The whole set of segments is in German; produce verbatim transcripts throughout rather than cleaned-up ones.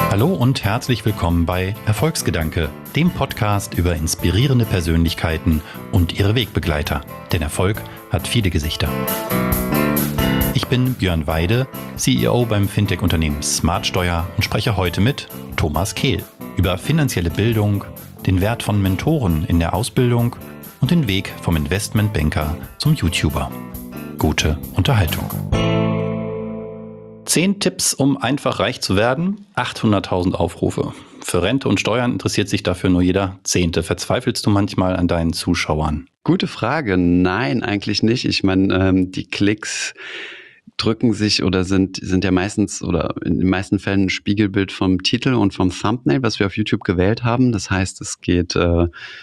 Hallo und herzlich willkommen bei Erfolgsgedanke, dem Podcast über inspirierende Persönlichkeiten und ihre Wegbegleiter. Denn Erfolg hat viele Gesichter. Ich bin Björn Weide, C E O beim Fintech-Unternehmen Smartsteuer und spreche heute mit Thomas Kehl über finanzielle Bildung, den Wert von Mentoren in der Ausbildung und den Weg vom Investmentbanker zum YouTuber. Gute Unterhaltung. Zehn Tipps, um einfach reich zu werden, achthunderttausend Aufrufe. Für Rente und Steuern interessiert sich dafür nur jeder Zehnte. Verzweifelst du manchmal an deinen Zuschauern? Gute Frage. Nein, eigentlich nicht. Ich meine, ähm, die Klicks drücken sich oder sind sind ja meistens oder in den meisten Fällen ein Spiegelbild vom Titel und vom Thumbnail, was wir auf YouTube gewählt haben. Das heißt, es geht äh,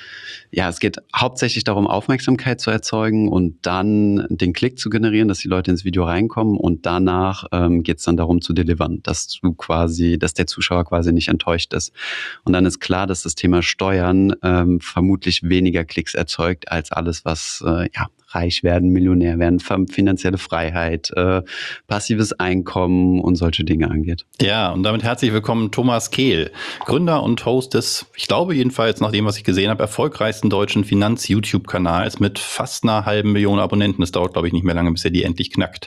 ja, es geht hauptsächlich darum, Aufmerksamkeit zu erzeugen und dann den Klick zu generieren, dass die Leute ins Video reinkommen, und danach ähm, geht es dann darum zu delivern, dass du quasi, dass der Zuschauer quasi nicht enttäuscht ist. Und dann ist klar, dass das Thema Steuern ähm, vermutlich weniger Klicks erzeugt als alles, was äh, ja reich werden, Millionär werden, finanzielle Freiheit, äh, passives Einkommen und solche Dinge angeht. Ja, und damit herzlich willkommen Thomas Kehl, Gründer und Host des, ich glaube jedenfalls nach dem, was ich gesehen habe, erfolgreichsten deutschen Finanz-YouTube-Kanals mit fast einer halben Million Abonnenten. Es dauert, glaube ich, nicht mehr lange, bis er die endlich knackt.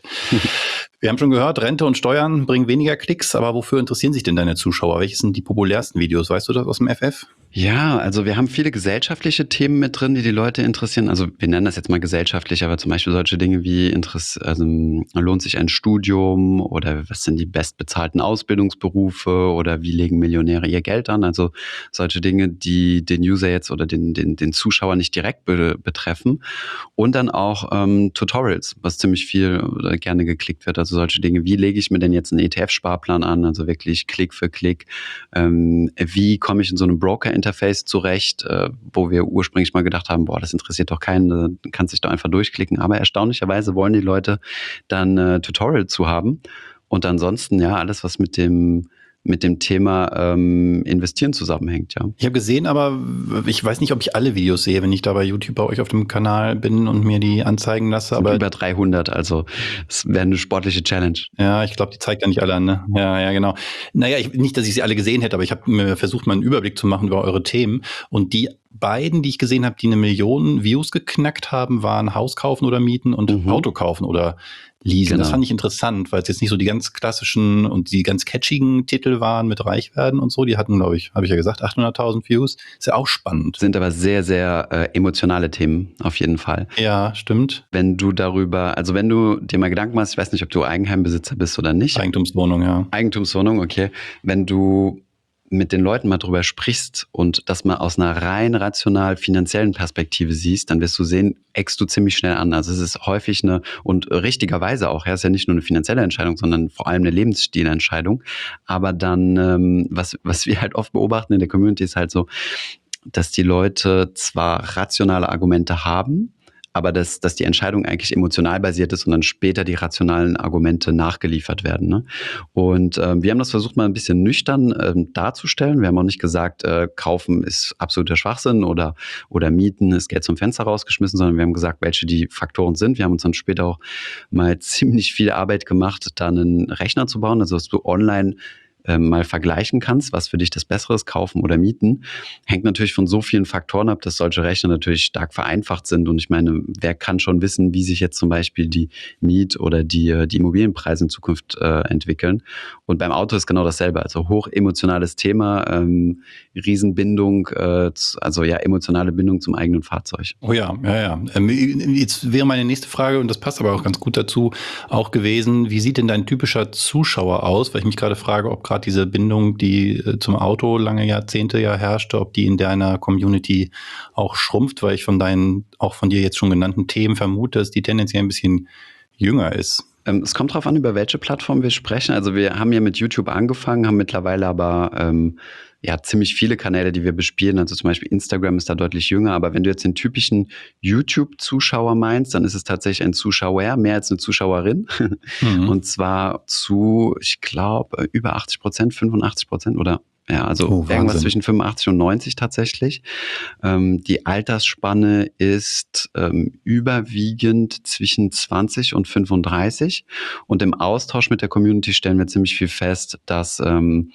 Wir haben schon gehört, Rente und Steuern bringen weniger Klicks, aber wofür interessieren sich denn deine Zuschauer? Welche sind die populärsten Videos? Weißt du das aus dem F F? Ja, also wir haben viele gesellschaftliche Themen mit drin, die die Leute interessieren. Also wir nennen das jetzt mal gesellschaftlich, aber zum Beispiel solche Dinge wie Interess- also lohnt sich ein Studium oder was sind die bestbezahlten Ausbildungsberufe oder wie legen Millionäre ihr Geld an? Also solche Dinge, die den User jetzt oder den den den Zuschauer nicht direkt be- betreffen. Und dann auch ähm, Tutorials, was ziemlich viel oder gerne geklickt wird. Also solche Dinge, wie lege ich mir denn jetzt einen E T F-Sparplan an? Also wirklich Klick für Klick. Ähm, wie komme ich in so einem Broker Interface zurecht, äh, wo wir ursprünglich mal gedacht haben, boah, das interessiert doch keinen, äh, kannst dich doch einfach durchklicken. Aber erstaunlicherweise wollen die Leute dann äh, Tutorial zu haben. Und ansonsten, ja, alles, was mit dem mit dem Thema ähm, Investieren zusammenhängt, ja. Ich habe gesehen, aber ich weiß nicht, ob ich alle Videos sehe, wenn ich da bei YouTube bei euch auf dem Kanal bin und mir die anzeigen lasse. Sind Aber über dreihundert, also es wäre eine sportliche Challenge. Ja, ich glaube, die zeigt ja nicht alle an, ne? Ja, ja, genau. Naja, ich, nicht, dass ich sie alle gesehen hätte, aber ich habe mir versucht, mal einen Überblick zu machen über eure Themen. Und die beiden, die ich gesehen habe, die eine Million Views geknackt haben, waren Haus kaufen oder mieten und mhm. Auto kaufen oder leasen. Genau. Das fand ich interessant, weil es jetzt nicht so die ganz klassischen und die ganz catchigen Titel waren mit Reichwerden und so. Die hatten, glaube ich, habe ich ja gesagt, achthunderttausend Views. Ist ja auch spannend. Sind aber sehr, sehr äh, emotionale Themen, auf jeden Fall. Ja, stimmt. Wenn du darüber, also wenn du dir mal Gedanken machst, ich weiß nicht, ob du Eigenheimbesitzer bist oder nicht. Eigentumswohnung, ja. Eigentumswohnung, okay. Wenn du mit den Leuten mal drüber sprichst und das mal aus einer rein rational finanziellen Perspektive siehst, dann wirst du sehen, eckst du ziemlich schnell an. Also es ist häufig eine, und richtigerweise auch, ja, es ist ja nicht nur eine finanzielle Entscheidung, sondern vor allem eine Lebensstilentscheidung. Aber dann, ähm, was, was wir halt oft beobachten in der Community ist halt so, dass die Leute zwar rationale Argumente haben, aber dass, dass die Entscheidung eigentlich emotional basiert ist und dann später die rationalen Argumente nachgeliefert werden. Ne? Und ähm, wir haben das versucht, mal ein bisschen nüchtern ähm, darzustellen. Wir haben auch nicht gesagt, äh, kaufen ist absoluter Schwachsinn oder, oder mieten ist Geld zum Fenster rausgeschmissen, sondern wir haben gesagt, welche die Faktoren sind. Wir haben uns dann später auch mal ziemlich viel Arbeit gemacht, da einen Rechner zu bauen, also dass du online mal vergleichen kannst, was für dich das Bessere ist, kaufen oder mieten, hängt natürlich von so vielen Faktoren ab, dass solche Rechner natürlich stark vereinfacht sind. Und ich meine, wer kann schon wissen, wie sich jetzt zum Beispiel die Miet- oder die, die Immobilienpreise in Zukunft äh, entwickeln. Und beim Auto ist genau dasselbe. Also hoch emotionales Thema, ähm, Riesenbindung, äh, also ja, emotionale Bindung zum eigenen Fahrzeug. Oh ja, ja, ja. Ähm, jetzt wäre meine nächste Frage, und das passt aber auch ganz gut dazu, auch gewesen, wie sieht denn dein typischer Zuschauer aus? Weil ich mich gerade frage, ob gerade diese Bindung, die zum Auto lange Jahrzehnte ja herrschte, ob die in deiner Community auch schrumpft, weil ich von deinen, auch von dir jetzt schon genannten Themen vermute, dass die tendenziell ein bisschen jünger ist. Ähm, es kommt darauf an, über welche Plattform wir sprechen. Also wir haben ja mit YouTube angefangen, haben mittlerweile aber ähm, ja ziemlich viele Kanäle, die wir bespielen. Also zum Beispiel Instagram ist da deutlich jünger. Aber wenn du jetzt den typischen YouTube-Zuschauer meinst, dann ist es tatsächlich ein Zuschauer, mehr als eine Zuschauerin. Mhm. Und zwar zu, ich glaube, über achtzig Prozent, fünfundachtzig Prozent oder ja, also oh, irgendwas zwischen fünfundachtzig und neunzig tatsächlich. Ähm, die Altersspanne ist ähm, überwiegend zwischen zwanzig und fünfunddreißig. Und im Austausch mit der Community stellen wir ziemlich viel fest, dass ähm,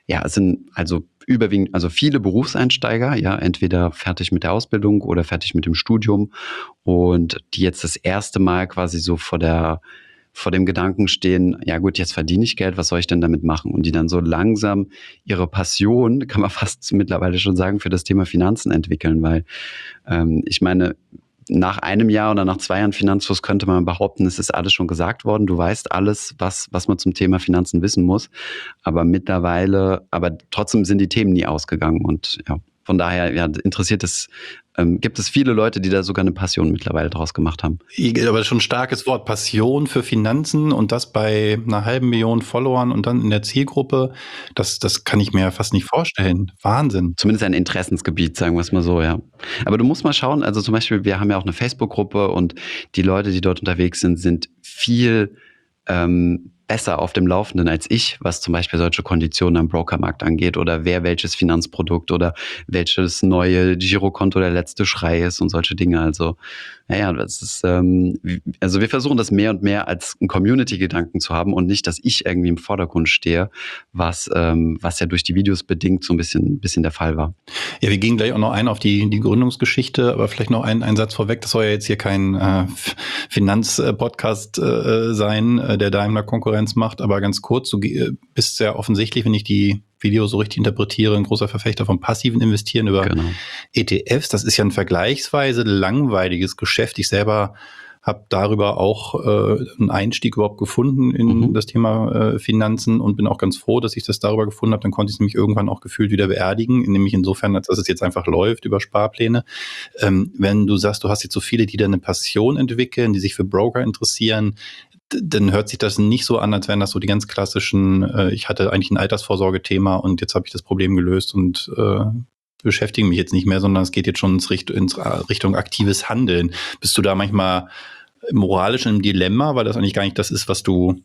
ja, es sind also überwiegend, also viele Berufseinsteiger, ja, entweder fertig mit der Ausbildung oder fertig mit dem Studium und die jetzt das erste Mal quasi so vor der vor dem Gedanken stehen, ja gut, jetzt verdiene ich Geld, was soll ich denn damit machen? Und die dann so langsam ihre Passion, kann man fast mittlerweile schon sagen, für das Thema Finanzen entwickeln, weil ähm, ich meine, nach einem Jahr oder nach zwei Jahren Finanzfluss könnte man behaupten, es ist alles schon gesagt worden. Du weißt alles, was, was man zum Thema Finanzen wissen muss. Aber mittlerweile, aber trotzdem sind die Themen nie ausgegangen. Und ja, von daher ja, interessiert es, ähm, gibt es viele Leute, die da sogar eine Passion mittlerweile draus gemacht haben. Aber schon ein starkes Wort, Passion für Finanzen und das bei einer halben Million Followern und dann in der Zielgruppe, das, das kann ich mir ja fast nicht vorstellen. Wahnsinn. Zumindest ein Interessensgebiet, sagen wir es mal so, ja. Aber du musst mal schauen, also zum Beispiel, wir haben ja auch eine Facebook-Gruppe und die Leute, die dort unterwegs sind, sind viel ähm, besser auf dem Laufenden als ich, was zum Beispiel solche Konditionen am Brokermarkt angeht oder wer welches Finanzprodukt oder welches neue Girokonto der letzte Schrei ist und solche Dinge. Also, naja, das ist, ähm, also wir versuchen das mehr und mehr als einen Community-Gedanken zu haben und nicht, dass ich irgendwie im Vordergrund stehe, was, ähm, was ja durch die Videos bedingt so ein bisschen, ein bisschen der Fall war. Ja, wir gehen gleich auch noch ein auf die, die Gründungsgeschichte, aber vielleicht noch ein, ein Satz vorweg. Das soll ja jetzt hier kein äh, Finanzpodcast äh, sein, äh, der Daimler-Konkurrenz macht, aber ganz kurz, du bist sehr offensichtlich, wenn ich die Videos so richtig interpretiere, ein großer Verfechter vom passiven Investieren über genau. E T Fs. Das ist ja ein vergleichsweise langweiliges Geschäft. Ich selber habe darüber auch äh, einen Einstieg überhaupt gefunden in mhm. das Thema äh, Finanzen und bin auch ganz froh, dass ich das darüber gefunden habe. Dann konnte ich es nämlich irgendwann auch gefühlt wieder beerdigen, nämlich insofern, als dass es jetzt einfach läuft über Sparpläne. Ähm, wenn du sagst, du hast jetzt so viele, die da eine Passion entwickeln, die sich für Broker interessieren, dann hört sich das nicht so an, als wären das so die ganz klassischen, äh, ich hatte eigentlich ein Altersvorsorgethema und jetzt habe ich das Problem gelöst und äh, beschäftige mich jetzt nicht mehr, sondern es geht jetzt schon ins, Richt- ins Richtung aktives Handeln. Bist du da manchmal moralisch in einem Dilemma, weil das eigentlich gar nicht das ist, was du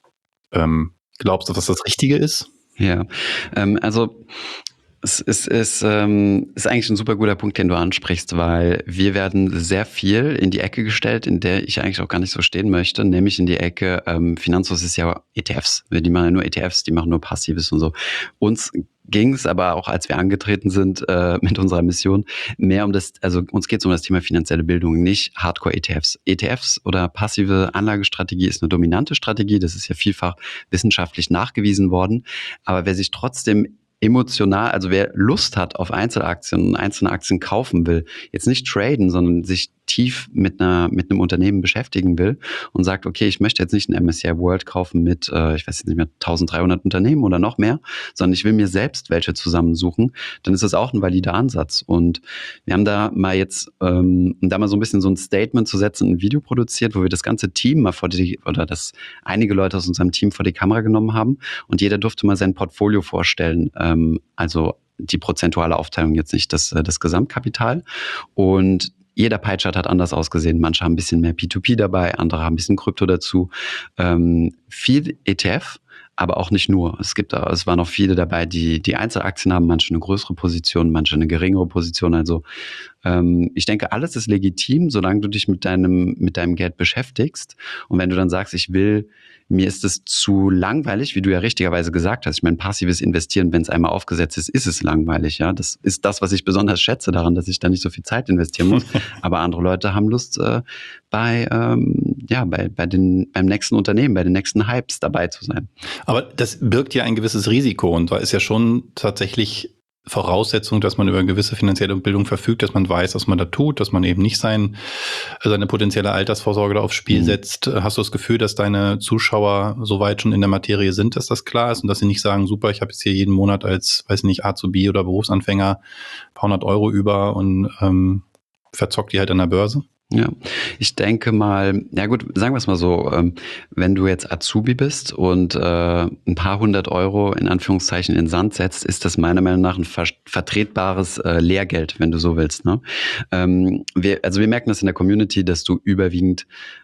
ähm, glaubst, dass das das Richtige ist? Ja, ähm, also Es ist, ist, ähm, ist eigentlich ein super guter Punkt, den du ansprichst, weil wir werden sehr viel in die Ecke gestellt, in der ich eigentlich auch gar nicht so stehen möchte, nämlich in die Ecke, ähm, Finanzfluss ist ja E T Fs. Die machen ja nur E T Fs, die machen nur Passives und so. Uns ging es aber auch, als wir angetreten sind äh, mit unserer Mission, mehr um das, also uns geht es um das Thema finanzielle Bildung, nicht Hardcore-E T Fs. E T Fs oder passive Anlagestrategie ist eine dominante Strategie, das ist ja vielfach wissenschaftlich nachgewiesen worden, aber wer sich trotzdem emotional, also wer Lust hat auf Einzelaktien und einzelne Aktien kaufen will, jetzt nicht traden, sondern sich tief mit einer mit einem Unternehmen beschäftigen will und sagt, okay, ich möchte jetzt nicht ein M S C I World kaufen mit, äh, ich weiß jetzt nicht mehr, dreizehnhundert Unternehmen oder noch mehr, sondern ich will mir selbst welche zusammensuchen, dann ist das auch ein valider Ansatz. Und wir haben da mal jetzt, ähm, um da mal so ein bisschen so ein Statement zu setzen, ein Video produziert, wo wir das ganze Team mal vor die, oder das einige Leute aus unserem Team vor die Kamera genommen haben und jeder durfte mal sein Portfolio vorstellen, ähm, also die prozentuale Aufteilung, jetzt nicht das, das Gesamtkapital. Und jeder Pie-Chart hat anders ausgesehen. Manche haben ein bisschen mehr P zwei P dabei, andere haben ein bisschen Krypto dazu. Ähm, viel E T F, aber auch nicht nur. Es gibt, es waren auch viele dabei, die die Einzelaktien haben, manche eine größere Position, manche eine geringere Position. Also ähm, ich denke, alles ist legitim, solange du dich mit deinem mit deinem Geld beschäftigst. Und wenn du dann sagst, ich will, mir ist es zu langweilig, wie du ja richtigerweise gesagt hast. Ich meine, passives Investieren, wenn es einmal aufgesetzt ist, ist es langweilig. Ja, das ist das, was ich besonders schätze daran, dass ich da nicht so viel Zeit investieren muss. Aber andere Leute haben Lust, äh, bei ähm, ja bei bei den beim nächsten Unternehmen, bei den nächsten Hypes dabei zu sein. Aber das birgt ja ein gewisses Risiko und da ist ja schon tatsächlich Voraussetzung, dass man über eine gewisse finanzielle Bildung verfügt, dass man weiß, was man da tut, dass man eben nicht sein, seine potenzielle Altersvorsorge da aufs Spiel mhm. setzt. Hast du das Gefühl, dass deine Zuschauer so weit schon in der Materie sind, dass das klar ist und dass sie nicht sagen, super, ich habe jetzt hier jeden Monat als, weiß nicht, Azubi oder Berufsanfänger ein paar hundert Euro über und ähm, verzockt die halt an der Börse? Ja, ich denke mal, ja gut, sagen wir es mal so, ähm, wenn du jetzt Azubi bist und äh, ein paar hundert Euro in Anführungszeichen in den Sand setzt, ist das meiner Meinung nach ein ver- vertretbares äh, Lehrgeld, wenn du so willst. Ne? Ähm, wir, also wir merken das in der Community, dass du überwiegend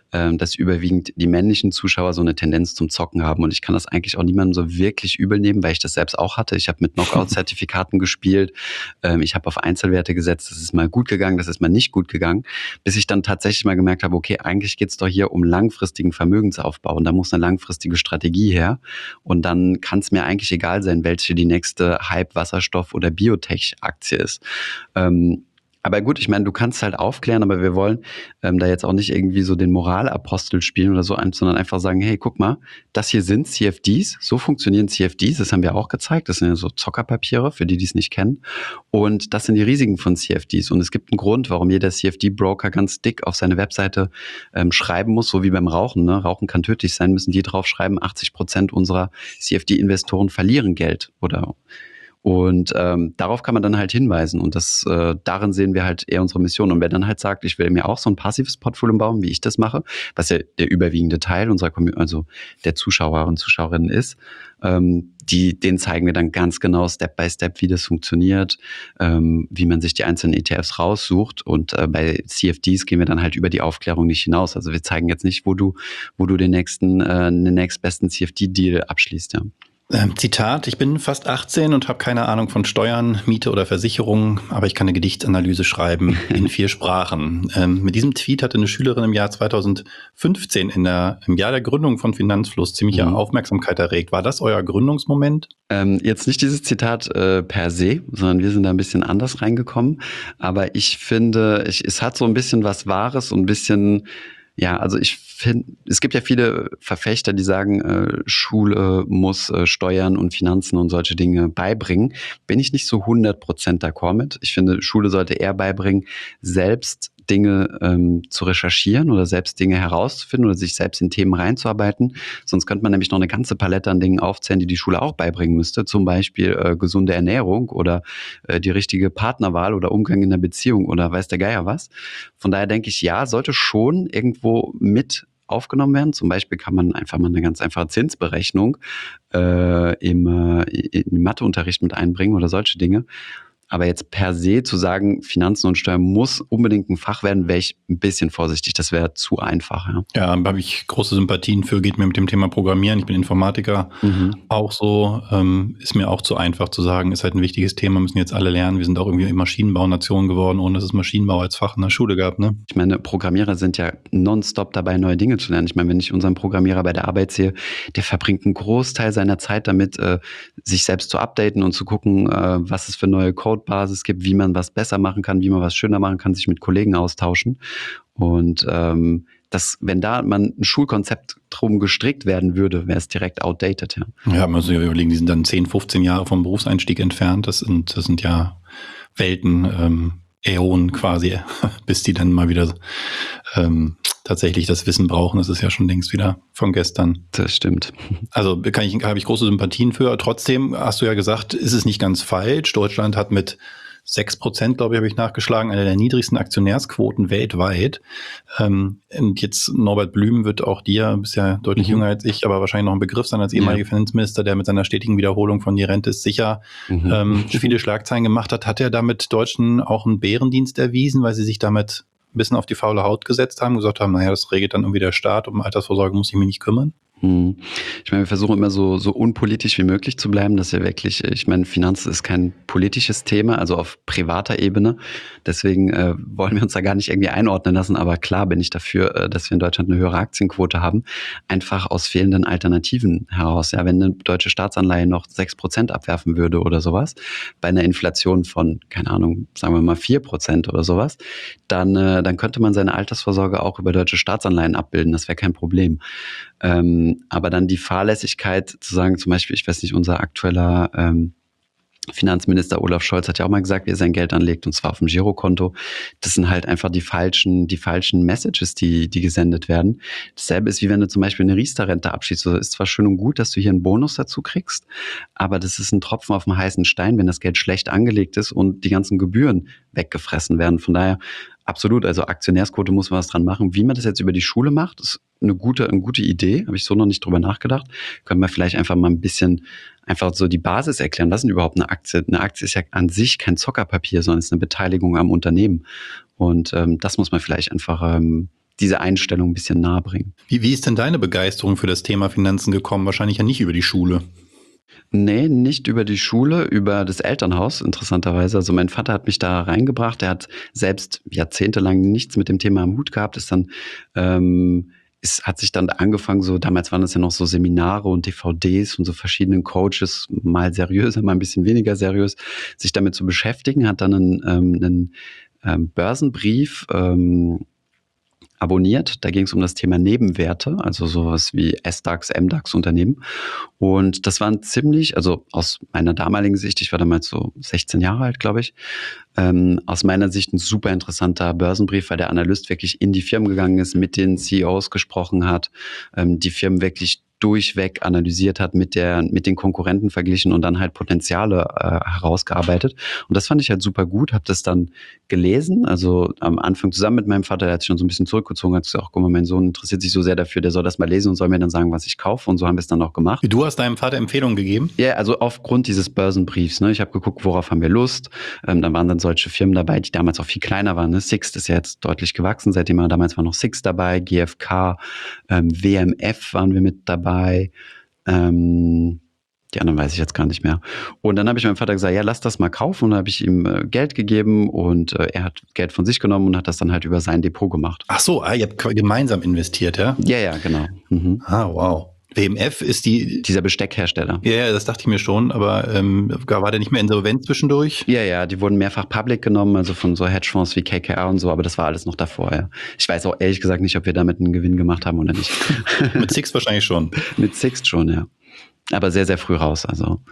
ähm, dass überwiegend die männlichen Zuschauer so eine Tendenz zum Zocken haben. Und ich kann das eigentlich auch niemandem so wirklich übel nehmen, weil ich das selbst auch hatte. Ich habe mit Knockout-Zertifikaten gespielt. Ähm, ich habe auf Einzelwerte gesetzt. Das ist mal gut gegangen, das ist mal nicht gut gegangen. Bis ich dann tatsächlich mal gemerkt habe, okay, eigentlich geht es doch hier um langfristigen Vermögensaufbau. Und da muss eine langfristige Strategie her. Und dann kann es mir eigentlich egal sein, welche die nächste Hype, Wasserstoff- oder Biotech-Aktie ist. Ähm, Aber gut, ich meine, du kannst halt aufklären, aber wir wollen ähm, da jetzt auch nicht irgendwie so den Moralapostel spielen oder so, sondern einfach sagen, hey, guck mal, das hier sind C F Ds, so funktionieren C F Ds, das haben wir auch gezeigt, das sind ja so Zockerpapiere, für die, die es nicht kennen. Und das sind die Risiken von C F Ds. Und es gibt einen Grund, warum jeder C F D-Broker ganz dick auf seine Webseite ähm, schreiben muss, so wie beim Rauchen. Ne? Rauchen kann tödlich sein, müssen die drauf schreiben, achtzig Prozent unserer C F D-Investoren verlieren Geld oder Und ähm, darauf kann man dann halt hinweisen und das äh, darin sehen wir halt eher unsere Mission. Und wer dann halt sagt, ich will mir auch so ein passives Portfolio bauen, wie ich das mache, was ja der überwiegende Teil unserer Community, also der Zuschauer und Zuschauerinnen ist, ähm, die, denen zeigen wir dann ganz genau Step by Step, wie das funktioniert, ähm, wie man sich die einzelnen E T Fs raussucht. Und äh, bei C F Ds gehen wir dann halt über die Aufklärung nicht hinaus. Also wir zeigen jetzt nicht, wo du, wo du den nächsten, äh, den nächstbesten C F D-Deal abschließt, ja. Ähm, Zitat, ich bin fast achtzehn und habe keine Ahnung von Steuern, Miete oder Versicherung, aber ich kann eine Gedichtsanalyse schreiben in vier Sprachen. Ähm, mit diesem Tweet hatte eine Schülerin im Jahr zweitausendfünfzehn, in der, im Jahr der Gründung von Finanzfluss, ziemliche mhm. Aufmerksamkeit erregt. War das euer Gründungsmoment? Ähm, jetzt nicht dieses Zitat äh, per se, sondern wir sind da ein bisschen anders reingekommen. Aber ich finde, ich, es hat so ein bisschen was Wahres und ein bisschen... Ja, also ich finde, es gibt ja viele Verfechter, die sagen, äh, Schule muss äh, Steuern und Finanzen und solche Dinge beibringen. Bin ich nicht so hundert Prozent d'accord mit. Ich finde, Schule sollte eher beibringen, selbst Dinge ähm, zu recherchieren oder selbst Dinge herauszufinden oder sich selbst in Themen reinzuarbeiten. Sonst könnte man nämlich noch eine ganze Palette an Dingen aufzählen, die die Schule auch beibringen müsste. Zum Beispiel äh, gesunde Ernährung oder äh, die richtige Partnerwahl oder Umgang in der Beziehung oder weiß der Geier was. Von daher denke ich, ja, sollte schon irgendwo mit aufgenommen werden. Zum Beispiel kann man einfach mal eine ganz einfache Zinsberechnung äh, im, äh, im Matheunterricht mit einbringen oder solche Dinge. Aber jetzt per se zu sagen, Finanzen und Steuern muss unbedingt ein Fach werden, wäre ich ein bisschen vorsichtig. Das wäre zu einfach. Ja, ja, habe ich große Sympathien für, geht mir mit dem Thema Programmieren. Ich bin Informatiker, mhm. auch so. Ähm, ist mir auch zu einfach zu sagen, ist halt ein wichtiges Thema, müssen jetzt alle lernen. Wir sind auch irgendwie Maschinenbau-Nation geworden, ohne dass es Maschinenbau als Fach in der Schule gab. Ne? Ich meine, Programmierer sind ja nonstop dabei, neue Dinge zu lernen. Ich meine, wenn ich unseren Programmierer bei der Arbeit sehe, der verbringt einen Großteil seiner Zeit damit, äh, sich selbst zu updaten und zu gucken, äh, was es für neue Code Basis gibt, wie man was besser machen kann, wie man was schöner machen kann, sich mit Kollegen austauschen. Und ähm, das, wenn da man ein Schulkonzept drum gestrickt werden würde, wäre es direkt outdated. Ja, ja, man muss sich überlegen, die sind dann zehn, fünfzehn Jahre vom Berufseinstieg entfernt. Das sind, das sind ja Welten, ähm, Äonen quasi, bis die dann mal wieder ähm, tatsächlich das Wissen brauchen. Das ist ja schon längst wieder von gestern. Das stimmt. Also kann ich, habe ich große Sympathien für. Trotzdem hast du ja gesagt, ist es nicht ganz falsch. Deutschland hat mit sechs Prozent, glaube ich, habe ich nachgeschlagen, eine der niedrigsten Aktionärsquoten weltweit. Ähm, und jetzt Norbert Blüm wird auch dir, bist ja deutlich mhm. jünger als ich, aber wahrscheinlich noch ein Begriff sein als ehemaliger ja. Finanzminister, der mit seiner stetigen Wiederholung von die Rente ist sicher mhm. ähm, viele Schlagzeilen gemacht hat. Hat er damit Deutschen auch einen Bärendienst erwiesen, weil sie sich damit ein bisschen auf die faule Haut gesetzt haben, gesagt haben, naja, das regelt dann irgendwie der Staat, um Altersvorsorge muss ich mich nicht kümmern? Ich meine, wir versuchen immer so, so unpolitisch wie möglich zu bleiben, dass wir wirklich, ich meine, Finanz ist kein politisches Thema, also auf privater Ebene. Deswegen äh, wollen wir uns da gar nicht irgendwie einordnen lassen. Aber klar bin ich dafür, äh, dass wir in Deutschland eine höhere Aktienquote haben. Einfach aus fehlenden Alternativen heraus. Ja, wenn eine deutsche Staatsanleihe noch sechs Prozent abwerfen würde oder sowas, bei einer Inflation von, keine Ahnung, sagen wir mal vier Prozent oder sowas, dann, äh, dann könnte man seine Altersvorsorge auch über deutsche Staatsanleihen abbilden. Das wäre kein Problem. Ähm, aber dann die Fahrlässigkeit zu sagen, zum Beispiel, ich weiß nicht, unser aktueller ähm, Finanzminister Olaf Scholz hat ja auch mal gesagt, wie er sein Geld anlegt, und zwar auf dem Girokonto. Das sind halt einfach die falschen, die falschen Messages, die, die gesendet werden. Dasselbe ist, wie wenn du zum Beispiel eine Riester-Rente abschließt. Das ist zwar schön und gut, dass du hier einen Bonus dazu kriegst, aber das ist ein Tropfen auf dem heißen Stein, wenn das Geld schlecht angelegt ist und die ganzen Gebühren weggefressen werden. Von daher absolut, also Aktionärsquote muss man was dran machen. Wie man das jetzt über die Schule macht, ist eine gute, eine gute Idee. Habe ich so noch nicht drüber nachgedacht. Können wir vielleicht einfach mal ein bisschen einfach so die Basis erklären. Was ist denn überhaupt eine Aktie? Eine Aktie ist ja an sich kein Zockerpapier, sondern ist eine Beteiligung am Unternehmen. Und ähm, das muss man vielleicht einfach ähm, diese Einstellung ein bisschen nahe bringen. Wie, wie ist denn deine Begeisterung für das Thema Finanzen gekommen? Wahrscheinlich ja nicht über die Schule. Nee, nicht über die Schule, über das Elternhaus, interessanterweise. Also mein Vater hat mich da reingebracht. Er hat selbst jahrzehntelang nichts mit dem Thema am Hut gehabt, ist dann, ähm, es hat sich dann angefangen, so damals waren das ja noch so Seminare und D V Ds von so verschiedenen Coaches, mal seriöser, mal ein bisschen weniger seriös, sich damit zu beschäftigen, hat dann einen, ähm, einen ähm, Börsenbrief ähm, abonniert. Da ging es um das Thema Nebenwerte, also sowas wie S-DAX, M-DAX-Unternehmen. Und das waren ziemlich, also aus meiner damaligen Sicht, ich war damals so sechzehn Jahre alt, glaube ich, ähm, aus meiner Sicht ein super interessanter Börsenbrief, weil der Analyst wirklich in die Firmen gegangen ist, mit den C E Os gesprochen hat, ähm, die Firmen wirklich durchweg analysiert hat, mit der mit den Konkurrenten verglichen und dann halt Potenziale äh, herausgearbeitet. Und das fand ich halt super gut, habe das dann gelesen, also am Anfang zusammen mit meinem Vater, der hat sich schon so ein bisschen zurückgezogen, hat gesagt, guck mal, mein Sohn interessiert sich so sehr dafür, der soll das mal lesen und soll mir dann sagen, was ich kaufe, und so haben wir es dann auch gemacht. Du hast deinem Vater Empfehlungen gegeben? Ja, also aufgrund dieses Börsenbriefs, ne, ich habe geguckt, worauf haben wir Lust, ähm, dann waren dann solche Firmen dabei, die damals auch viel kleiner waren, ne? Sixt ist ja jetzt deutlich gewachsen, seitdem war damals war noch Sixt dabei, G F K, ähm, W M F waren wir mit dabei, ähm, die anderen weiß ich jetzt gar nicht mehr. Und dann habe ich meinem Vater gesagt, ja, lass das mal kaufen. Und dann habe ich ihm äh, Geld gegeben und äh, er hat Geld von sich genommen und hat das dann halt über sein Depot gemacht. Ach so, ah, ihr habt gemeinsam investiert, ja? Ja, ja, genau. Mhm. Ah, wow. W M F ist die... Dieser Besteckhersteller. Ja, ja, das dachte ich mir schon, aber ähm, war der nicht mehr insolvent zwischendurch? Ja, ja, die wurden mehrfach public genommen, also von so Hedgefonds wie K K R und so, aber das war alles noch davor, ja. Ich weiß auch ehrlich gesagt nicht, ob wir damit einen Gewinn gemacht haben oder nicht. Mit Sixt wahrscheinlich schon. Mit Sixt schon, ja. Aber sehr, sehr früh raus, also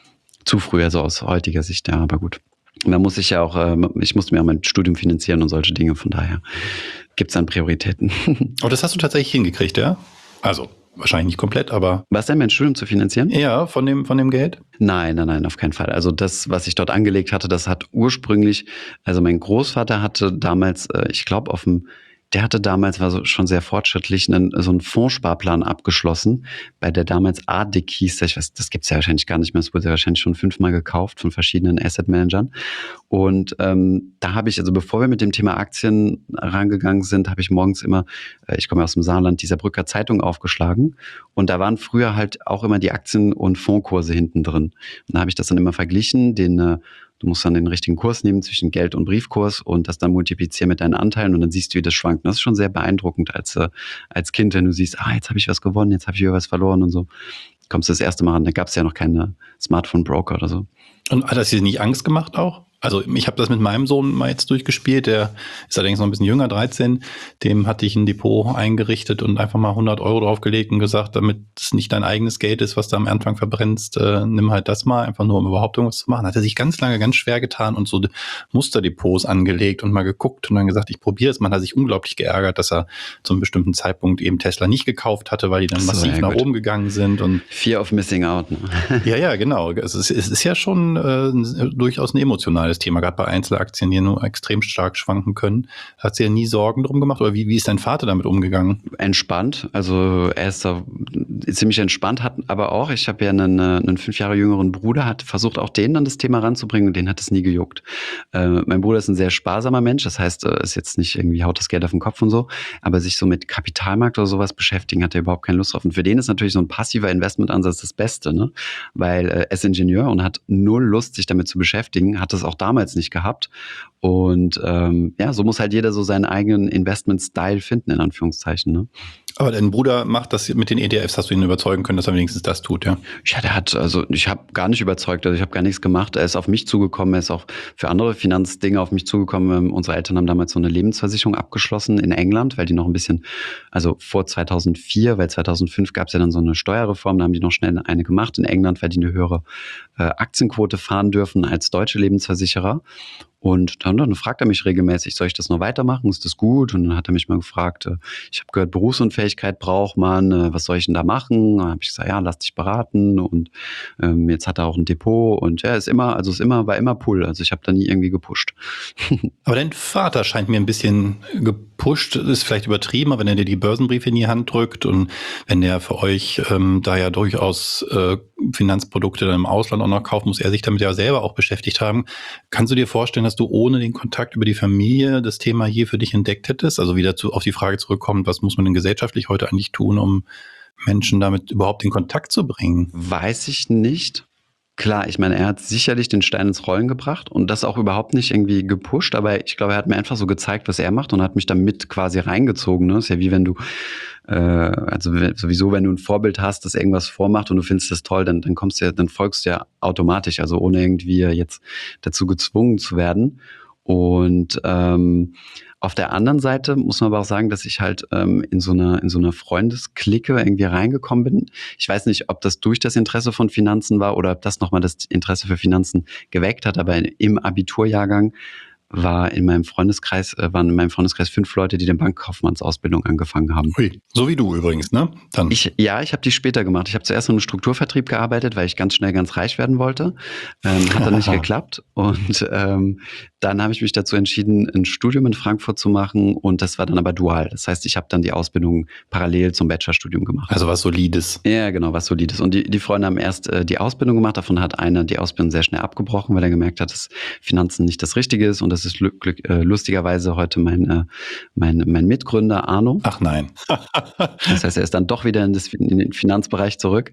zu früh, also aus heutiger Sicht, ja, aber gut. Man muss sich ja auch, äh, ich musste mir auch mein Studium finanzieren und solche Dinge, von daher gibt's dann Prioritäten. Aber das hast du tatsächlich hingekriegt, ja? Also wahrscheinlich nicht komplett, aber... Was denn, mein Studium zu finanzieren? Ja, von dem, von dem Geld? Nein, nein, nein, auf keinen Fall. Also das, was ich dort angelegt hatte, das hat ursprünglich, also mein Großvater hatte damals, äh, ich glaube auf dem, der hatte damals, war so schon sehr fortschrittlich, einen, so einen Fondssparplan abgeschlossen, bei der damals A D I C hieß, ich weiß, das gibt's ja wahrscheinlich gar nicht mehr, es wurde ja wahrscheinlich schon fünfmal gekauft von verschiedenen Asset-Managern. Und ähm, da habe ich, also bevor wir mit dem Thema Aktien rangegangen sind, habe ich morgens immer, äh, ich komme aus dem Saarland, die Saarbrücker Zeitung aufgeschlagen. Und da waren früher halt auch immer die Aktien- und Fondkurse hinten drin. Und da habe ich das dann immer verglichen, den äh, du musst dann den richtigen Kurs nehmen zwischen Geld- und Briefkurs und das dann multiplizieren mit deinen Anteilen und dann siehst du, wie das schwankt. Und das ist schon sehr beeindruckend als, äh, als Kind, wenn du siehst, ah, jetzt habe ich was gewonnen, jetzt habe ich wieder was verloren und so. Kommst du das erste Mal ran, da gab es ja noch keine Smartphone-Broker oder so. Und hat das dir nicht Angst gemacht auch? Also ich habe das mit meinem Sohn mal jetzt durchgespielt, der ist allerdings noch ein bisschen jünger, dreizehn, dem hatte ich ein Depot eingerichtet und einfach mal hundert Euro draufgelegt und gesagt, damit es nicht dein eigenes Geld ist, was du am Anfang verbrennst, äh, nimm halt das mal, einfach nur um überhaupt irgendwas zu machen. Hat er sich ganz lange ganz schwer getan und so Musterdepots angelegt und mal geguckt und dann gesagt, ich probiere es. Man hat sich unglaublich geärgert, dass er zu einem bestimmten Zeitpunkt eben Tesla nicht gekauft hatte, weil die dann so, massiv ja, nach oben gegangen sind. Und Fear of missing out. Ne? Ja, ja, genau. Es ist, es ist ja schon äh, durchaus ein emotionales Thema, gerade bei Einzelaktien, die nur extrem stark schwanken können. Hat sie ja nie Sorgen drum gemacht? Oder wie, wie ist dein Vater damit umgegangen? Entspannt. Also er ist da ziemlich entspannt, hat aber auch, ich habe ja einen, einen fünf Jahre jüngeren Bruder, hat versucht auch den an das Thema ranzubringen und den hat es nie gejuckt. Äh, mein Bruder ist ein sehr sparsamer Mensch, das heißt, er ist jetzt nicht irgendwie haut das Geld auf den Kopf und so, aber sich so mit Kapitalmarkt oder sowas beschäftigen, hat er überhaupt keine Lust drauf. Und für den ist natürlich so ein passiver Investmentansatz das Beste, ne? Weil äh, er ist Ingenieur und hat null Lust, sich damit zu beschäftigen, hat das auch damals nicht gehabt. Und ähm, ja, so muss halt jeder so seinen eigenen Investment-Style finden, in Anführungszeichen. Ne? Aber dein Bruder macht das mit den E T Fs, hast du ihn überzeugen können, dass er wenigstens das tut, ja? Ja, der hat, also ich habe gar nicht überzeugt, also ich habe gar nichts gemacht. Er ist auf mich zugekommen, er ist auch für andere Finanzdinge auf mich zugekommen. Unsere Eltern haben damals so eine Lebensversicherung abgeschlossen in England, weil die noch ein bisschen, also vor zweitausendvier, weil zweitausendfünf gab es ja dann so eine Steuerreform, da haben die noch schnell eine gemacht in England, weil die eine höhere äh, Aktienquote fahren dürfen als deutsche Lebensversicherer. Und dann, dann fragt er mich regelmäßig, soll ich das noch weitermachen? Ist das gut? Und dann hat er mich mal gefragt, ich habe gehört, Berufsunfähigkeit braucht man, was soll ich denn da machen? Dann habe ich gesagt, ja, lass dich beraten. Und ähm, jetzt hat er auch ein Depot. Und ja, ist immer, also ist immer, war immer Pull. Also ich habe da nie irgendwie gepusht. Aber dein Vater scheint mir ein bisschen gepusht, ist vielleicht übertrieben, aber wenn er dir die Börsenbriefe in die Hand drückt und wenn der für euch ähm, da ja durchaus äh, Finanzprodukte dann im Ausland auch noch kaufen, muss er sich damit ja selber auch beschäftigt haben. Kannst du dir vorstellen, dass du ohne den Kontakt über die Familie das Thema hier für dich entdeckt hättest? Also wieder zu, auf die Frage zurückkommen, was muss man denn gesellschaftlich heute eigentlich tun, um Menschen damit überhaupt in Kontakt zu bringen? Weiß ich nicht. Klar, ich meine, er hat sicherlich den Stein ins Rollen gebracht und das auch überhaupt nicht irgendwie gepusht, aber ich glaube, er hat mir einfach so gezeigt, was er macht und hat mich damit quasi reingezogen. Ne? Ist ja wie wenn du, äh, also sowieso, wenn du ein Vorbild hast, das irgendwas vormacht und du findest das toll, dann, dann kommst du ja, dann folgst du ja automatisch, also ohne irgendwie jetzt dazu gezwungen zu werden. Und ähm, auf der anderen Seite muss man aber auch sagen, dass ich halt ähm, in so einer in so einer Freundesklicke irgendwie reingekommen bin. Ich weiß nicht, ob das durch das Interesse von Finanzen war oder ob das nochmal das Interesse für Finanzen geweckt hat, aber im Abiturjahrgang war in meinem Freundeskreis, äh, waren in meinem Freundeskreis fünf Leute, die eine Bankkaufmannsausbildung angefangen haben. Ui, so wie du übrigens, ne? Dann. Ich, ja, ich habe die später gemacht. Ich habe zuerst im Strukturvertrieb gearbeitet, weil ich ganz schnell ganz reich werden wollte. Ähm, hat dann nicht geklappt. Und ähm, dann habe ich mich dazu entschieden, ein Studium in Frankfurt zu machen. Und das war dann aber dual. Das heißt, ich habe dann die Ausbildung parallel zum Bachelorstudium gemacht. Also was Solides. Ja, genau, was Solides. Und die, die Freunde haben erst äh, die Ausbildung gemacht. Davon hat einer die Ausbildung sehr schnell abgebrochen, weil er gemerkt hat, dass Finanzen nicht das Richtige ist. Und das ist glück, glück, äh, lustigerweise heute mein, äh, mein, mein Mitgründer Arno. Ach nein. Das heißt, er ist dann doch wieder in, das, in den Finanzbereich zurück.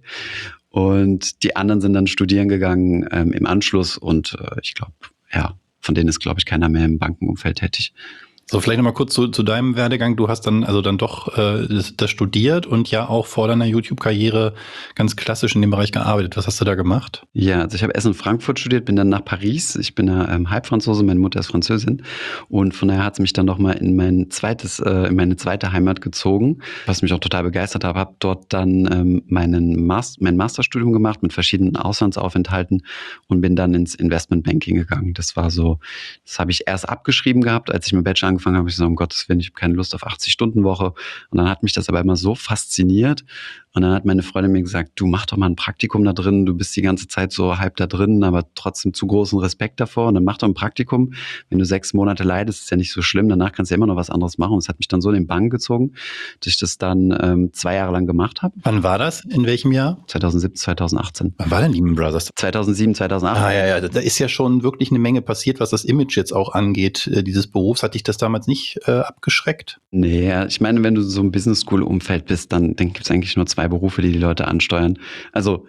Und die anderen sind dann studieren gegangen ähm, im Anschluss. Und äh, ich glaube, ja, von denen ist, glaube ich, keiner mehr im Bankenumfeld tätig. So, vielleicht nochmal kurz zu, zu deinem Werdegang. Du hast dann also dann doch äh, das, das studiert und ja auch vor deiner YouTube-Karriere ganz klassisch in dem Bereich gearbeitet. Was hast du da gemacht? Ja, also ich habe erst in Frankfurt studiert, bin dann nach Paris. Ich bin ja ähm, Halbfranzose, meine Mutter ist Französin. Und von daher hat es mich dann nochmal in mein zweites, äh, in meine zweite Heimat gezogen, was mich auch total begeistert hat. Habe dort dann ähm, meinen Mas- mein Masterstudium gemacht mit verschiedenen Auslandsaufenthalten und bin dann ins Investmentbanking gegangen. Das war so, das habe ich erst abgeschrieben gehabt, als ich mit Bachelor angefangen habe, ich so, um Gottes Willen, ich habe keine Lust auf achtzig-Stunden-Woche. Und dann hat mich das aber immer so fasziniert. Und dann hat meine Freundin mir gesagt, du mach doch mal ein Praktikum da drin. Du bist die ganze Zeit so halb da drin, aber trotzdem zu großen Respekt davor. Und dann mach doch ein Praktikum. Wenn du sechs Monate leidest, ist ja nicht so schlimm. Danach kannst du ja immer noch was anderes machen. Und es hat mich dann so in den Bann gezogen, dass ich das dann ähm, zwei Jahre lang gemacht habe. Wann war das? In welchem Jahr? zweitausendsiebzehn, zweitausendachtzehn. Wann war denn Lehman Brothers? zweitausendsieben, zweitausendachtzehn. Ah ja, ja, da ist ja schon wirklich eine Menge passiert, was das Image jetzt auch angeht, äh, dieses Berufs. Hat dich das damals nicht äh, abgeschreckt? Nee, ich meine, wenn du so im Business-School-Umfeld bist, dann, dann gibt es eigentlich nur zwei Berufe, die die Leute ansteuern. Also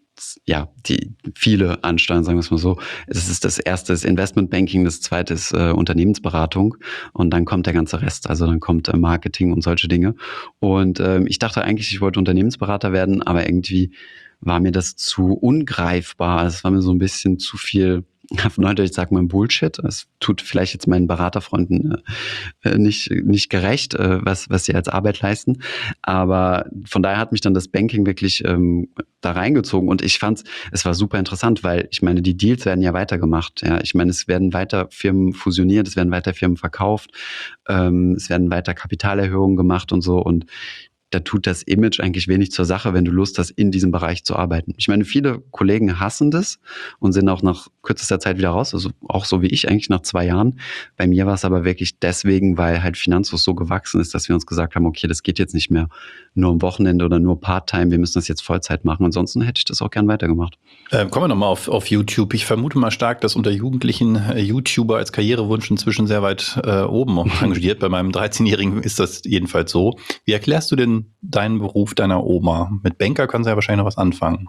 ja, die viele ansteuern, sagen wir es mal so. Es ist das erste ist Investmentbanking, das zweite ist äh, Unternehmensberatung und dann kommt der ganze Rest. Also dann kommt äh, Marketing und solche Dinge. Und ähm, ich dachte eigentlich, ich wollte Unternehmensberater werden, aber irgendwie war mir das zu ungreifbar. Es war mir so ein bisschen zu viel, auf Neudeutsch sagt man Bullshit. Es tut vielleicht jetzt meinen Beraterfreunden äh, nicht, nicht gerecht, äh, was, was sie als Arbeit leisten. Aber von daher hat mich dann das Banking wirklich ähm, da reingezogen. Und ich fand es war super interessant, weil ich meine, die Deals werden ja weitergemacht. Ja, ich meine, es werden weiter Firmen fusioniert, es werden weiter Firmen verkauft, ähm, es werden weiter Kapitalerhöhungen gemacht und so. Und da tut das Image eigentlich wenig zur Sache, wenn du Lust hast, in diesem Bereich zu arbeiten. Ich meine, viele Kollegen hassen das und sind auch nach kürzester Zeit wieder raus, also auch so wie ich eigentlich nach zwei Jahren. Bei mir war es aber wirklich deswegen, weil halt Finanzfluss so gewachsen ist, dass wir uns gesagt haben, okay, das geht jetzt nicht mehr nur am Wochenende oder nur Part-Time, wir müssen das jetzt Vollzeit machen. Ansonsten hätte ich das auch gern weitergemacht. Äh, kommen wir nochmal auf, auf YouTube. Ich vermute mal stark, dass unter Jugendlichen äh, YouTuber als Karrierewunsch inzwischen sehr weit äh, oben rangiert. Bei meinem dreizehnjährigen ist das jedenfalls so. Wie erklärst du denn deinen Beruf deiner Oma? Mit Banker können sie ja wahrscheinlich noch was anfangen.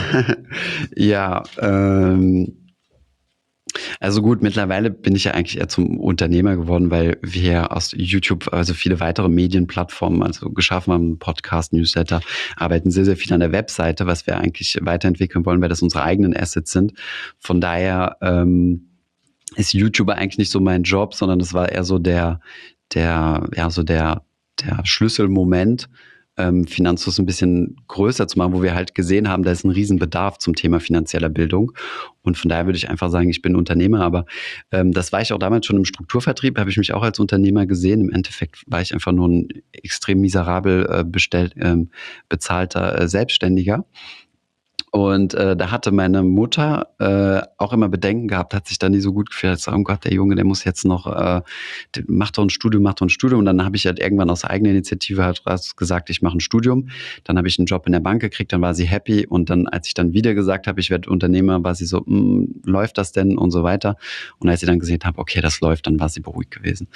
Ja, ähm, also gut, mittlerweile bin ich ja eigentlich eher zum Unternehmer geworden, weil wir aus YouTube, also viele weitere Medienplattformen, also geschaffen haben, Podcast, Newsletter, arbeiten sehr, sehr viel an der Webseite, was wir eigentlich weiterentwickeln wollen, weil das unsere eigenen Assets sind. Von daher ähm, ist YouTuber eigentlich nicht so mein Job, sondern das war eher so der, der, ja, so der, der Schlüsselmoment, ähm, Finanzfluss ein bisschen größer zu machen, wo wir halt gesehen haben, da ist ein Riesenbedarf zum Thema finanzieller Bildung. Und von daher würde ich einfach sagen, ich bin Unternehmer, aber ähm, das war ich auch damals schon im Strukturvertrieb, habe ich mich auch als Unternehmer gesehen. Im Endeffekt war ich einfach nur ein extrem miserabel äh, bestellt, ähm, bezahlter äh, Selbstständiger. Und äh, da hatte meine Mutter äh, auch immer Bedenken gehabt, hat sich da nie so gut gefühlt. Hat gesagt, oh Gott, der Junge, der muss jetzt noch, äh, macht doch ein Studium, macht doch ein Studium. Und dann habe ich halt irgendwann aus eigener Initiative halt gesagt, ich mache ein Studium. Dann habe ich einen Job in der Bank gekriegt, dann war sie happy. Und dann, als ich dann wieder gesagt habe, ich werde Unternehmer, war sie so, läuft das denn und so weiter. Und als sie dann gesehen habe, okay, das läuft, dann war sie beruhigt gewesen.